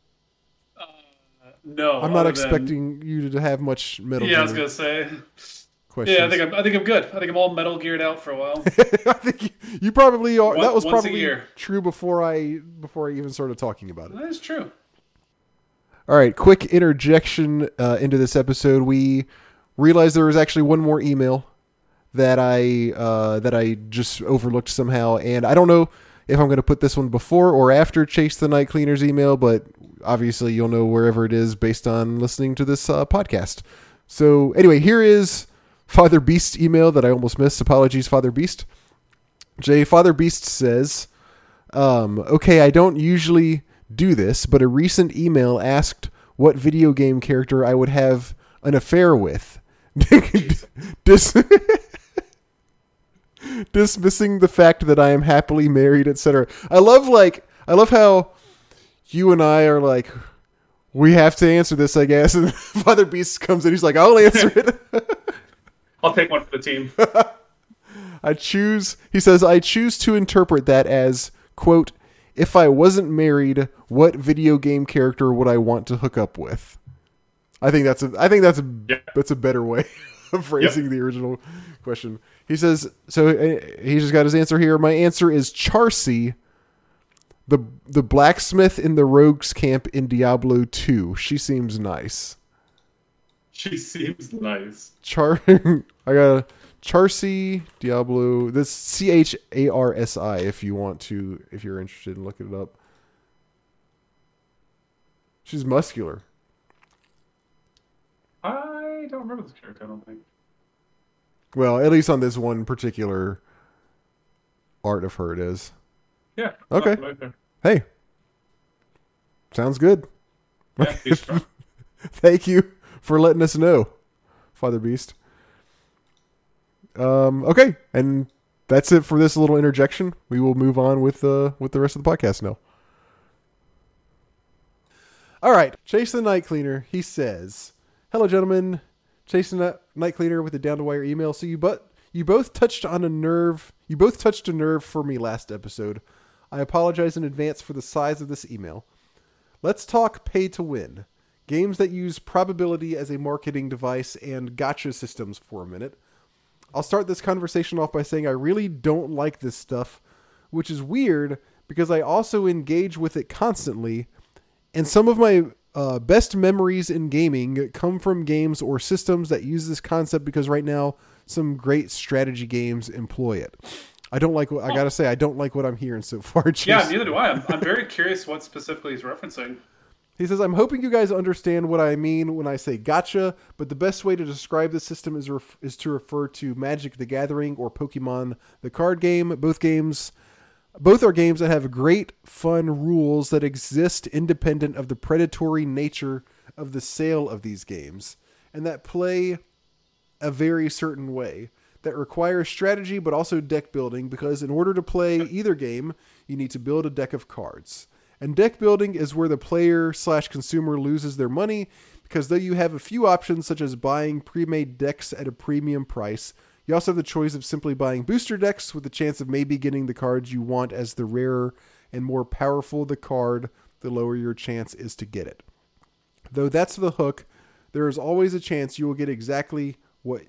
No, I'm not expecting you to have much Metal Gear. Yeah, I was gonna say. Questions. Yeah, I think I'm good. I think I'm all Metal Geared out for a while. I think you probably are. That was probably true before I even started talking about it. That is true. All right, quick interjection into this episode. We realized there was actually one more email that I just overlooked somehow, and I don't know if I'm going to put this one before or after Chase the Night Cleaner's email, but obviously you'll know wherever it is based on listening to this podcast. So anyway, here is Father Beast's email that I almost missed. Apologies, Father Beast. Jay, Father Beast says, okay, I don't usually do this, but a recent email asked what video game character I would have an affair with. Dismissing the fact that I am happily married, etc. I love how you and I are like, we have to answer this, I guess. And Father Beast comes in, he's like, I'll answer it. I'll take one for the team. He says, I choose to interpret that as, quote, if I wasn't married, what video game character would I want to hook up with? I think that's a better way of phrasing the original question. He says, so he just got his answer here. My answer is Charcy, the blacksmith in the rogues camp in Diablo 2. She seems nice. She seems nice. I got Charcy Diablo. This Charsi. If you're interested in looking it up. She's muscular. I don't remember this character. I don't think. Well, at least on this one particular art of her, it is. Yeah. Okay. Right there. Hey. Sounds good. Yeah, he's strong. Thank you for letting us know, Father Beast. Okay, and that's it for this little interjection. We will move on with the rest of the podcast now. All right, Chase the Night Cleaner. He says, "Hello, gentlemen. Chase the Night Cleaner with a down to wire email. So you both touched a nerve for me last episode. I apologize in advance for the size of this email. Let's talk pay to win. Games that use probability as a marketing device and gotcha systems for a minute. I'll start this conversation off by saying I really don't like this stuff, which is weird because I also engage with it constantly, and some of my best memories in gaming come from games or systems that use this concept because right now some great strategy games employ it. I gotta say, I don't like what I'm hearing so far. Jason. Yeah, neither do I. I'm very curious what specifically he's referencing. He says, I'm hoping you guys understand what I mean when I say gotcha, but the best way to describe the system is to refer to Magic the Gathering or Pokemon the card game. Both are games that have great, fun rules that exist independent of the predatory nature of the sale of these games, and that play a very certain way, that require strategy but also deck building, because in order to play either game, you need to build a deck of cards. And deck building is where the player/consumer loses their money, because though you have a few options such as buying pre-made decks at a premium price, you also have the choice of simply buying booster decks with the chance of maybe getting the cards you want, as the rarer and more powerful the card, the lower your chance is to get it. Though that's the hook, there is always a chance you will get exactly what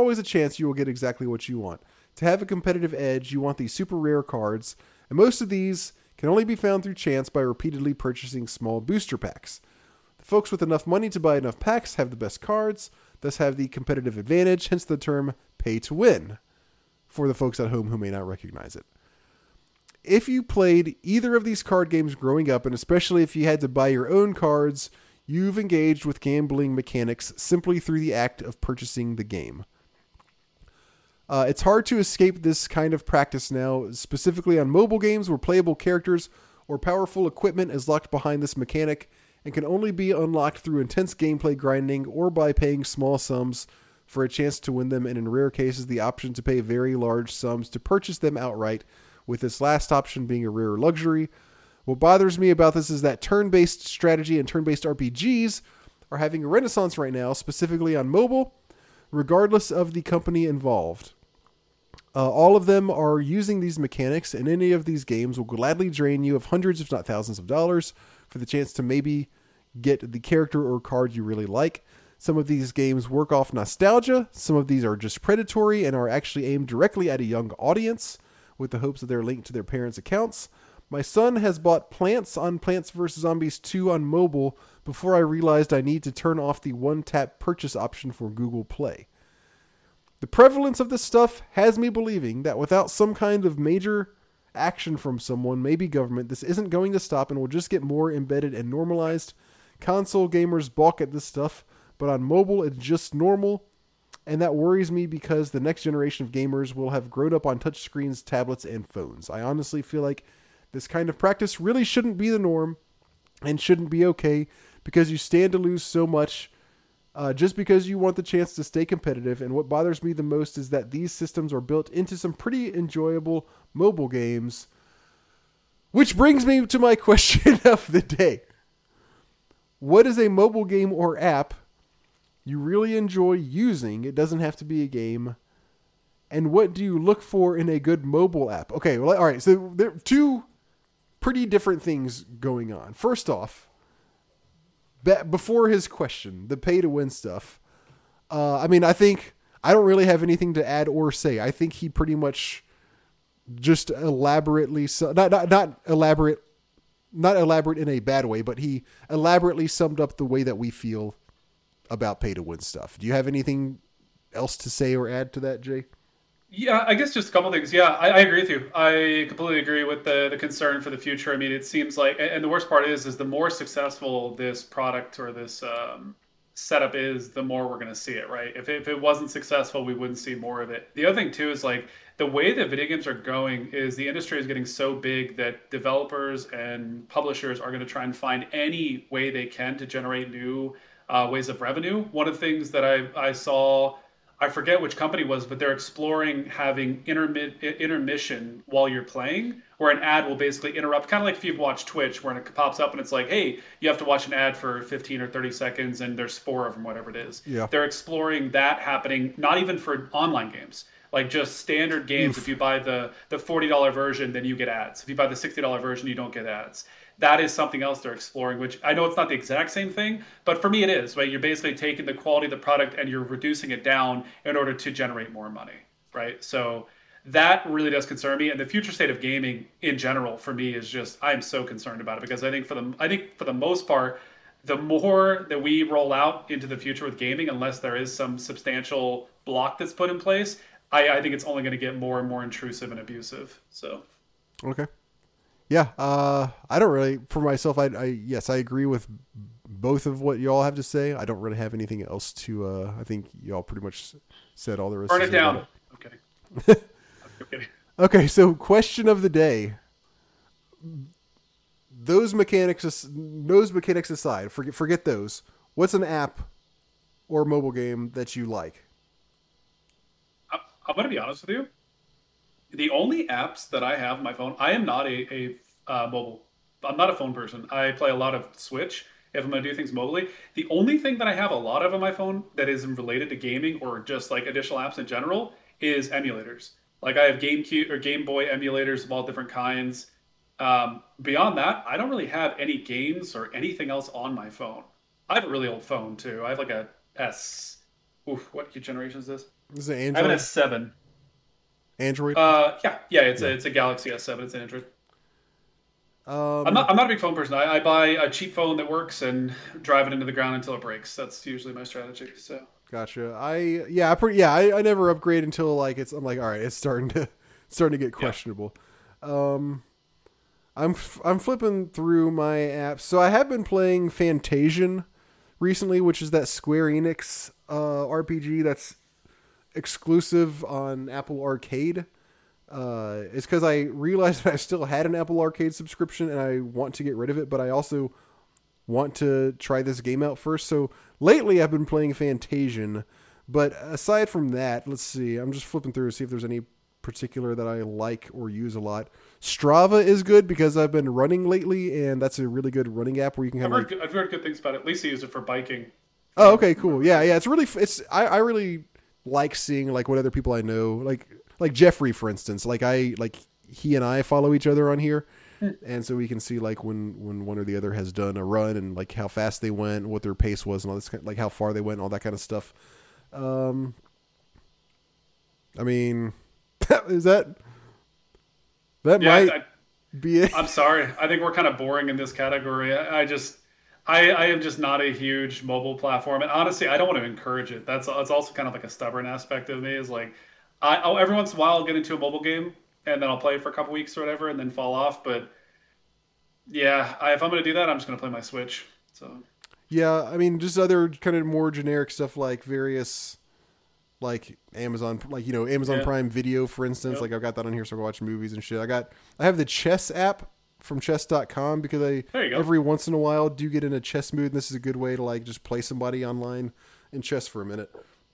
you want. To have a competitive edge, you want these super rare cards, and most of these can only be found through chance by repeatedly purchasing small booster packs. The folks with enough money to buy enough packs have the best cards, thus have the competitive advantage, hence the term pay to win, for the folks at home who may not recognize it. If you played either of these card games growing up, and especially if you had to buy your own cards, you've engaged with gambling mechanics simply through the act of purchasing the game. It's hard to escape this kind of practice now, specifically on mobile games where playable characters or powerful equipment is locked behind this mechanic and can only be unlocked through intense gameplay grinding or by paying small sums for a chance to win them, and in rare cases the option to pay very large sums to purchase them outright, with this last option being a rare luxury. What bothers me about this is that turn-based strategy and turn-based RPGs are having a renaissance right now, specifically on mobile, regardless of the company involved. All of them are using these mechanics, and any of these games will gladly drain you of hundreds, if not thousands of dollars for the chance to maybe get the character or card you really like. Some of these games work off nostalgia. Some of these are just predatory and are actually aimed directly at a young audience with the hopes that they're linked to their parents' accounts. My son has bought Plants on Plants vs. Zombies 2 on mobile before I realized I need to turn off the one-tap purchase option for Google Play. The prevalence of this stuff has me believing that without some kind of major action from someone, maybe government, this isn't going to stop and will just get more embedded and normalized. Console gamers balk at this stuff, but on mobile it's just normal, and that worries me because the next generation of gamers will have grown up on touchscreens, tablets, and phones. I honestly feel like this kind of practice really shouldn't be the norm and shouldn't be okay, because you stand to lose so much just because you want the chance to stay competitive. And what bothers me the most is that these systems are built into some pretty enjoyable mobile games, which brings me to my question of the day. What is a mobile game or app you really enjoy using? It doesn't have to be a game. And what do you look for in a good mobile app? Okay, well, all right, so there are two pretty different things going on. First off, before his question, the pay to win stuff. I think I don't really have anything to add or say. I think he pretty much just elaborately, not elaborate in a bad way, but he elaborately summed up the way that we feel about pay to win stuff. Do you have anything else to say or add to that, Jay? Yeah, I guess just a couple things. Yeah, I agree with you. I completely agree with the concern for the future. I mean, it seems like, and the worst part is the more successful this product or this setup is, the more we're going to see it, right? If it wasn't successful, we wouldn't see more of it. The other thing too is like the way that video games are going is the industry is getting so big that developers and publishers are going to try and find any way they can to generate new ways of revenue. One of the things that I saw, I forget which company it was, but they're exploring having intermission while you're playing, where an ad will basically interrupt, kind of like if you've watched Twitch, where it pops up and it's like, hey, you have to watch an ad for 15 or 30 seconds, and there's 4 of them, whatever it is. Yeah. They're exploring that happening, not even for online games, like just standard games. If you buy the $40 version, then you get ads. If you buy the $60 version, you don't get ads. that is something else they're exploring, which I know it's not the exact same thing, but for me it is, right? You're basically taking the quality of the product and you're reducing it down in order to generate more money, right? So that really does concern me. And the future state of gaming in general for me is just, I'm so concerned about it because I think for the most part, the more that we roll out into the future with gaming, unless there is some substantial block that's put in place, I think it's only going to get more and more intrusive and abusive. So, Okay. Yeah. I don't really, for myself, yes, I agree with both of what y'all have to say. I don't really have anything else to, I think y'all pretty much said all there is. Burn it down. It. Okay. Okay. Okay. So question of the day. Those mechanics aside, forget those. What's an app or mobile game that you like? I'm going to be honest with you. The only apps that I have on my phone, I am not a mobile. I'm not a phone person. I play a lot of Switch if I'm going to do things mobilely. The only thing that I have a lot of on my phone that is related to gaming or just like additional apps in general is emulators. Like I have GameCube or Game Boy emulators of all different kinds. Beyond that, I don't really have any games or anything else on my phone. I have a really old phone too. I have like a S. Oof, what generation is this? Is it Android? I have an S7. Android? Yeah. It's a Galaxy S7. It's an Android. I'm not a big phone person. I buy a cheap phone that works and drive it into the ground until it breaks. That's usually my strategy. So. Gotcha. I never upgrade until like I'm like, all right, it's starting to get questionable. Yeah. I'm flipping through my apps. So I have been playing Fantasian recently, which is that Square Enix RPG that's exclusive on Apple Arcade. It's because I realized that I still had an Apple Arcade subscription and I want to get rid of it, but I also want to try this game out first. So lately I've been playing Fantasian, but aside from that, let's see. I'm just flipping through to see if there's any particular that I like or use a lot. Strava is good because I've been running lately, and that's a really good running app where you can I've heard good things about it. Lisa used it for biking. Oh, okay, cool. Yeah. I really like seeing like what other people I know, like Jeffrey, for instance. He and I follow each other on here, and so we can see like when one or the other has done a run and like how fast they went, what their pace was, and all this, like how far they went, and all that kind of stuff. I mean, is that might be it? I'm sorry. I think we're kind of boring in this category. I am just not a huge mobile platform, and honestly, I don't want to encourage it. That's also kind of like a stubborn aspect of me. Is like, I'll every once in a while I'll get into a mobile game, and then I'll play it for a couple weeks or whatever, and then fall off. But yeah, if I'm going to do that, I'm just going to play my Switch. So yeah, I mean, just other kind of more generic stuff like various, like Amazon, like Amazon Prime Video, for instance. Yep. Like I've got that on here, so I can watch movies and shit. I have the chess app from chess.com because I every once in a while do get in a chess mood, and this is a good way to like just play somebody online in chess for a minute.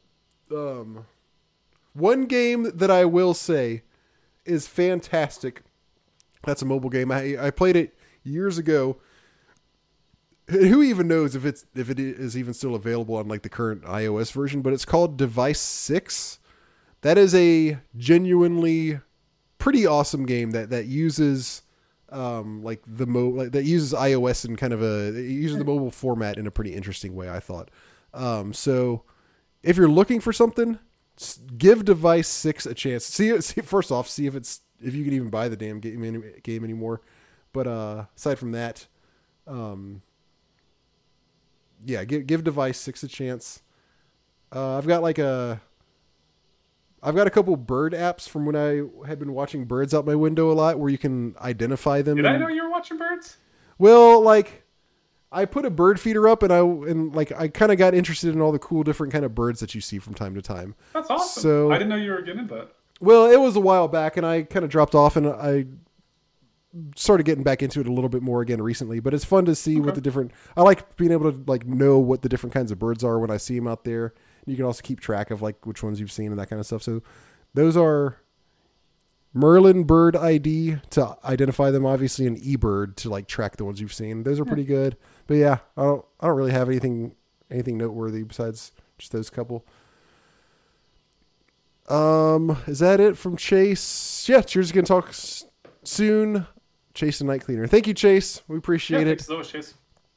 One game that I will say is fantastic. That's a mobile game. I played it years ago. Who even knows if it is even still available on like the current iOS version, but it's called Device 6. That is a genuinely pretty awesome game that uses that uses iOS in kind of it uses the mobile format in a pretty interesting way, I thought. So if you're looking for something, give Device 6 a chance. See first off, see if you can even buy the damn game anymore. But aside from that, yeah, give Device 6 a chance. I've got a couple bird apps from when I had been watching birds out my window a lot, where you can identify them. Did I know you were watching birds? Well, like I put a bird feeder up, and I kind of got interested in all the cool different kind of birds that you see from time to time. That's awesome. So I didn't know you were getting into that. Well, it was a while back, and I kind of dropped off, and I started getting back into it a little bit more again recently. But it's fun to see what the different. I like being able to like know what the different kinds of birds are when I see them out there. You can also keep track of like which ones you've seen and that kind of stuff. So those are Merlin Bird ID to identify them, obviously, and eBird to like track the ones you've seen. Those are pretty good. But yeah, I don't really have anything noteworthy besides just those couple. Is that it from Chase? Yeah, Cheers. Gonna talk soon. Chase the Night Cleaner. Thank you, Chase. We appreciate it. Thanks so much, Chase.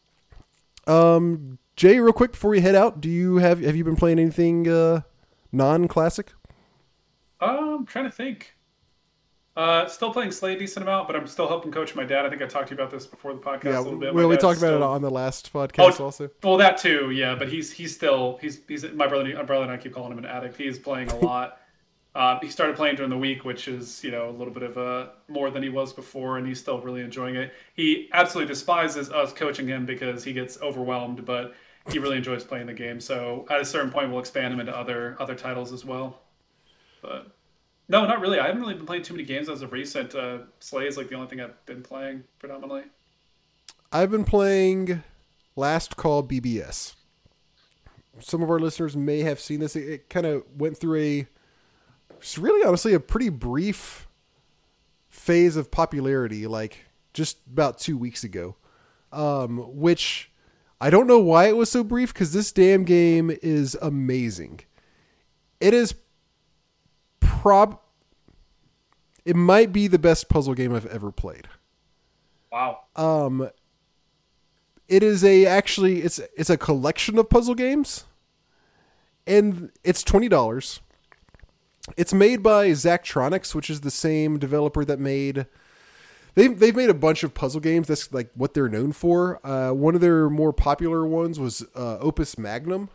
Jay, real quick before we head out, have you been playing anything non-classic? I'm trying to think. Still playing Slay a decent amount, but I'm still helping coach my dad. I think I talked to you about this before the podcast a little bit. Well, we talked about it on the last podcast also. Well, that too, yeah. But he's still my brother and I keep calling him an addict. He is playing a lot. He started playing during the week, which is a little bit of more than he was before, and he's still really enjoying it. He absolutely despises us coaching him because he gets overwhelmed, but he really enjoys playing the game. So at a certain point, we'll expand him into other titles as well. But no, not really. I haven't really been playing too many games as of recent. Slay is like the only thing I've been playing predominantly. I've been playing Last Call BBS. Some of our listeners may have seen this. It kind of went through it's really honestly a pretty brief phase of popularity, like just about 2 weeks ago, which I don't know why it was so brief, because this damn game is amazing. It is it might be the best puzzle game I've ever played. Wow. It is it's a collection of puzzle games, and it's $20. It's made by Zachtronics, which is the same developer that made... They've made a bunch of puzzle games. That's like what they're known for. One of their more popular ones was Opus Magnum.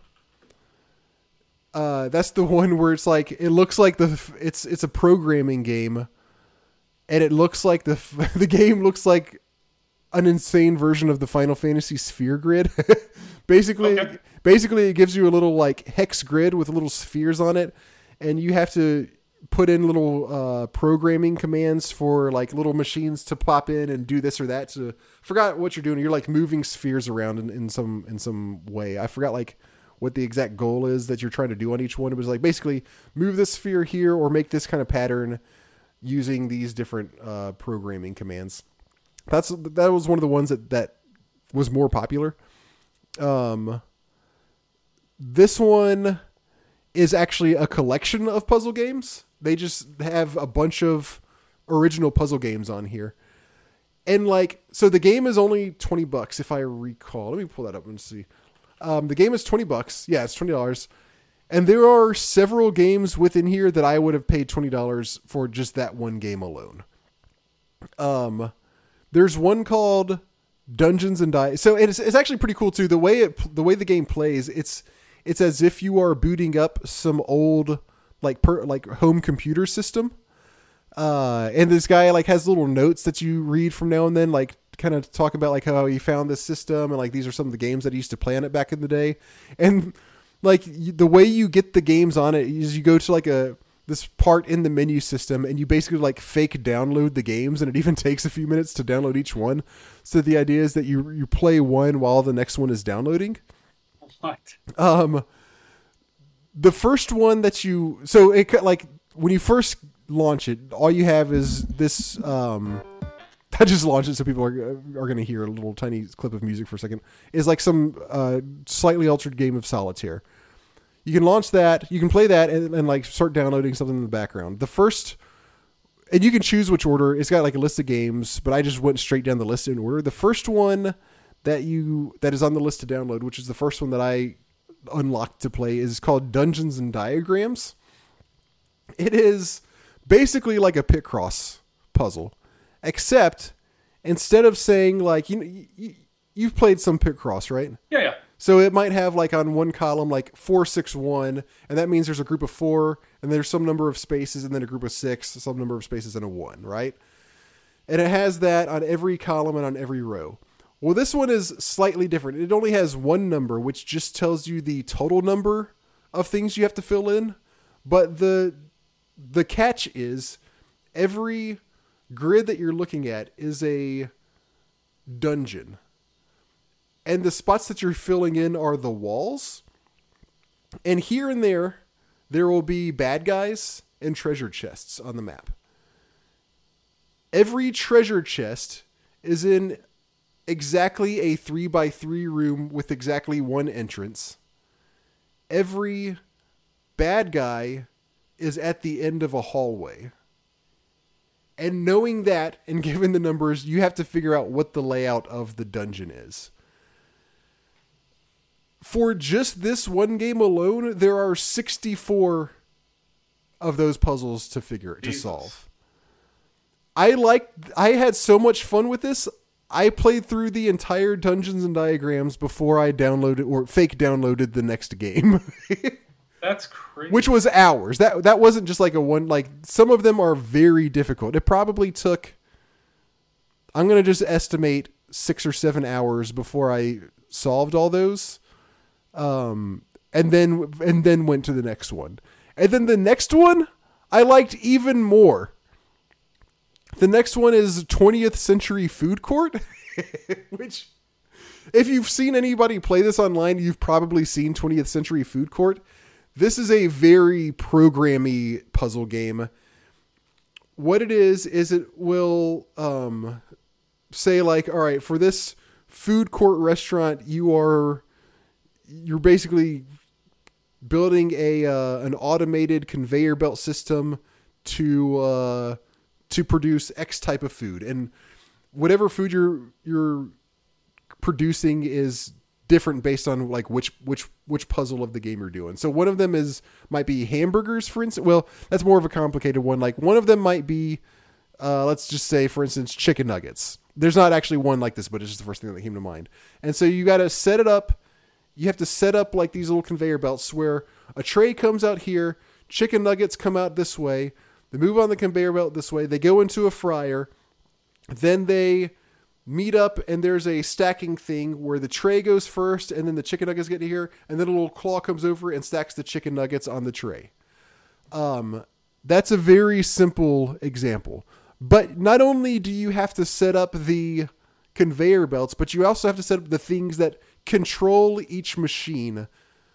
That's the one where it's like it looks like it's a programming game, and it looks like the game looks like an insane version of the Final Fantasy Sphere Grid. Basically, it gives you a little like hex grid with little spheres on it, and you have to put in little programming commands for like little machines to pop in and do this or that. So forgot what you're doing. You're like moving spheres around in some way. I forgot like what the exact goal is that you're trying to do on each one. It was like basically move this sphere here or make this kind of pattern using these different programming commands. That was one of the ones that was more popular. This one is actually a collection of puzzle games. They just have a bunch of original puzzle games on here. And like, so the game is only $20 if I recall. Let me pull that up and see. The game is $20. Yeah, it's $20. And there are several games within here that I would have paid $20 for just that one game alone. There's one called Dungeons and Dice. So it's actually pretty cool too. The way the game plays, it's as if you are booting up some old like home computer system. And this guy like has little notes that you read from now and then, like kind of talk about like how he found this system and like these are some of the games that he used to play on it back in the day. And like the way you get the games on it is you go to like this part in the menu system and you basically like fake download the games, and it even takes a few minutes to download each one. So the idea is that you play one while the next one is downloading. What? The first one that it like when you first launch it, all you have is this. I just launched it so people are going to hear a little tiny clip of music for a second. Is like some slightly altered game of solitaire. You can launch that, you can play that, and like start downloading something in the background. The first, and you can choose which order. It's got like a list of games, but I just went straight down the list in order. The first one that is on the list to download, which is the first one that I unlocked to play, is called Dungeons and Diagrams. It is basically like a Picross puzzle, except instead of saying like you've played some Picross, right? Yeah. So it might have like on one column like 4, 6, 1, and that means there's a group of 4, and there's some number of spaces, and then a group of 6, some number of spaces, and a 1, right? And it has that on every column and on every row. Well, this one is slightly different. It only has one number, which just tells you the total number of things you have to fill in. But the catch is every grid that you're looking at is a dungeon. And the spots that you're filling in are the walls. And here and there will be bad guys and treasure chests on the map. Every treasure chest is in exactly a 3x3 room with exactly one entrance. Every bad guy is at the end of a hallway. And knowing that, and given the numbers, you have to figure out what the layout of the dungeon is. For just this one game alone, there are 64 of those puzzles to solve. I had so much fun with this. I played through the entire Dungeons and Diagrams before I downloaded or fake downloaded the next game. That's crazy. Which was hours. That wasn't just like a one, like some of them are very difficult. It probably took, I'm going to just estimate 6 or 7 hours before I solved all those. And then went to the next one. And then the next one I liked even more. The next one is 20th Century Food Court, which if you've seen anybody play this online, you've probably seen 20th Century Food Court. This is a very programmy puzzle game. What it is it will say like, all right, for this food court restaurant, you're basically building an automated conveyor belt system to produce X type of food, and whatever food you're producing is different based on like which puzzle of the game you're doing. So one of them might be hamburgers, for instance. Well, that's more of a complicated one. Like one of them might be, let's just say, for instance, chicken nuggets. There's not actually one like this, but it's just the first thing that came to mind. And so you got to set it up. You have to set up like these little conveyor belts where a tray comes out here, chicken nuggets come out this way, they move on the conveyor belt this way, they go into a fryer, then they meet up and there's a stacking thing where the tray goes first and then the chicken nuggets get to here, and then a little claw comes over and stacks the chicken nuggets on the tray. That's a very simple example. But not only do you have to set up the conveyor belts, but you also have to set up the things that control each machine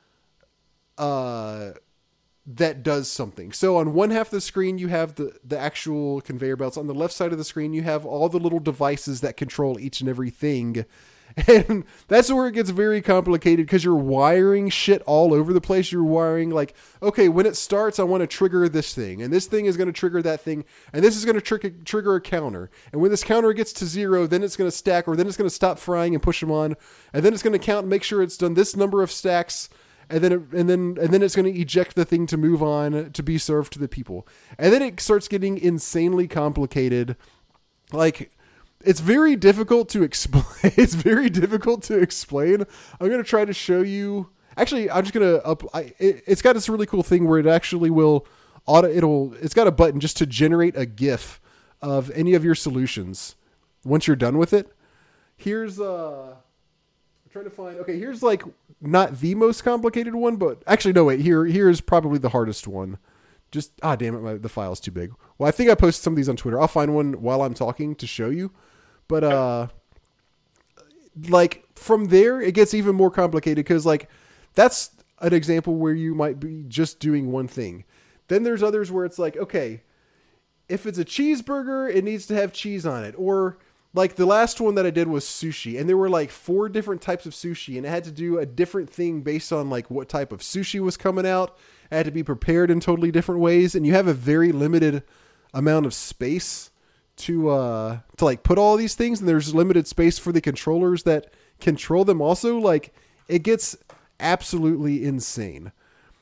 that does something. So on one half of the screen, you have the actual conveyor belts. On the left side of the screen, you have all the little devices that control each and every thing. And that's where it gets very complicated because you're wiring shit all over the place. You're wiring like, okay, when it starts, I want to trigger this thing, and this thing is going to trigger that thing, and this is going to trigger a counter. And when this counter gets to 0, then it's going to stack, or then it's going to stop frying and push them on, and then it's going to count and make sure it's done this number of stacks, and then it's going to eject the thing to move on to be served to the people. And then it starts getting insanely complicated. Like, it's very difficult to explain. It's very difficult to explain. I'm going to try to show you. Actually, I'm just going to it's got this really cool thing where it actually will it's got a button just to generate a GIF of any of your solutions once you're done with it. Here's I'm trying to find. Okay, here's like not the most complicated one, but actually no, wait. Here's probably the hardest one. Just damn it, the file's too big. Well, I think I posted some of these on Twitter. I'll find one while I'm talking to show you. But like from there, it gets even more complicated because like that's an example where you might be just doing one thing. Then there's others where it's like, okay, if it's a cheeseburger, it needs to have cheese on it. Or like the last one that I did was sushi, and there were like 4 different types of sushi, and it had to do a different thing based on like what type of sushi was coming out. It had to be prepared in totally different ways, and you have a very limited amount of space to like put all these things, and there's limited space for the controllers that control them also. Like it gets absolutely insane.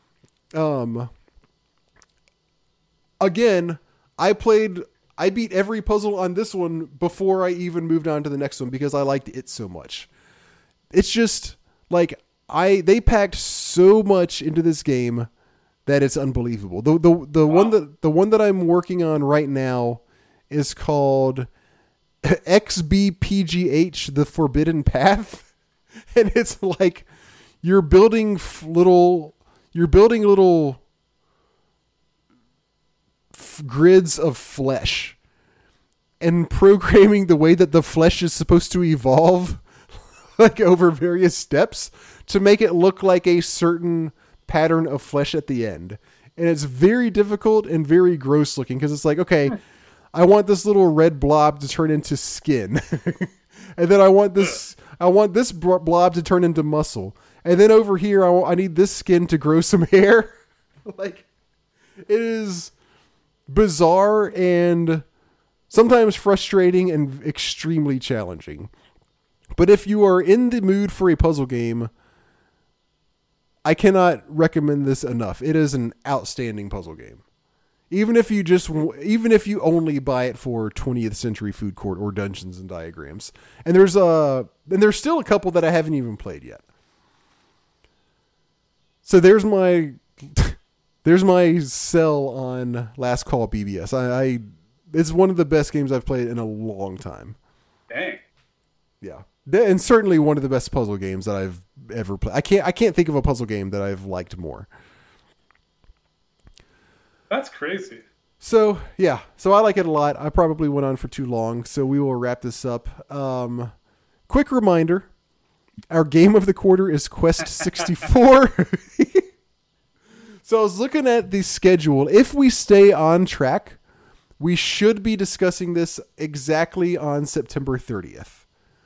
Again, I beat every puzzle on this one before I even moved on to the next one because I liked it so much. It's just like they packed so much into this game that it's unbelievable. The one that I'm working on right now is called XBPGH, The Forbidden Path. And it's like you're building little grids of flesh and programming the way that the flesh is supposed to evolve like over various steps to make it look like a certain pattern of flesh at the end. And it's very difficult and very gross looking because it's like, okay, I want this little red blob to turn into skin. And then I want this blob to turn into muscle. And then over here, I need this skin to grow some hair. Like, it is bizarre and sometimes frustrating and extremely challenging. But if you are in the mood for a puzzle game, I cannot recommend this enough. It is an outstanding puzzle game. Even if you only buy it for 20th Century Food Court or Dungeons and Diagrams. And there's still a couple that I haven't even played yet. So there's my sell on Last Call BBS. It's one of the best games I've played in a long time. Dang. Yeah. And certainly one of the best puzzle games that I've ever played. I can't think of a puzzle game that I've liked more. That's crazy. So, yeah. So I like it a lot. I probably went on for too long, so we will wrap this up. Quick reminder, our game of the quarter is Quest 64. So I was looking at the schedule. If we stay on track, we should be discussing this exactly on September 30th.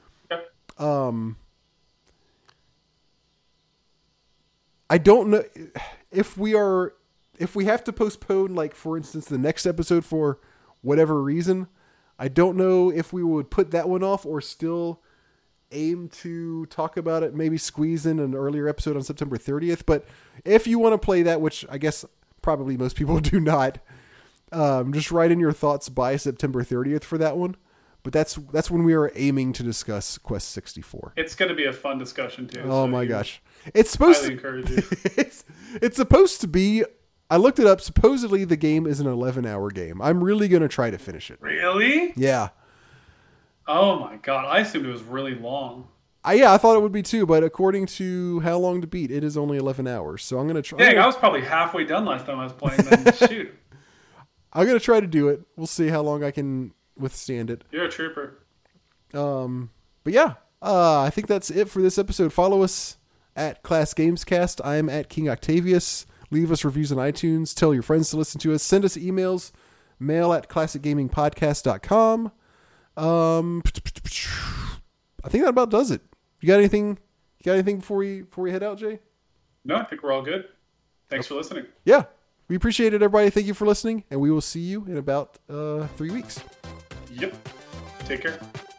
I don't know if we have to postpone, like, for instance, the next episode for whatever reason. I don't know if we would put that one off or still aim to talk about it, maybe squeeze in an earlier episode on September 30th. But if you want to play that, which I guess probably most people do not, just write in your thoughts by September 30th for that one. But that's when we are aiming to discuss Quest 64. It's going to be a fun discussion too. Oh my gosh. It's supposed to encourage you. It's supposed to be, I looked it up, supposedly the game is an 11-hour game. I'm really going to try to finish it. Really? Yeah. Oh my god, I assumed it was really long. I thought it would be too, but according to How Long to Beat, it is only 11 hours. So I'm going to try. Dang, I was probably halfway done last time I was playing. Then shoot. I'm going to try to do it. We'll see how long I can withstand it. You're a trooper. But yeah, I think that's it for this episode. Follow us at Class Gamescast. I'm at King Octavius. Leave us reviews on iTunes. Tell your friends to listen to us. Send us emails. Mail at classicgamingpodcast.com. I think that about does it. You got anything before we head out, Jay? No, I think we're all good. Thanks for listening. Yeah. We appreciate it, everybody. Thank you for listening, and we will see you in about 3 weeks. Yep. Take care.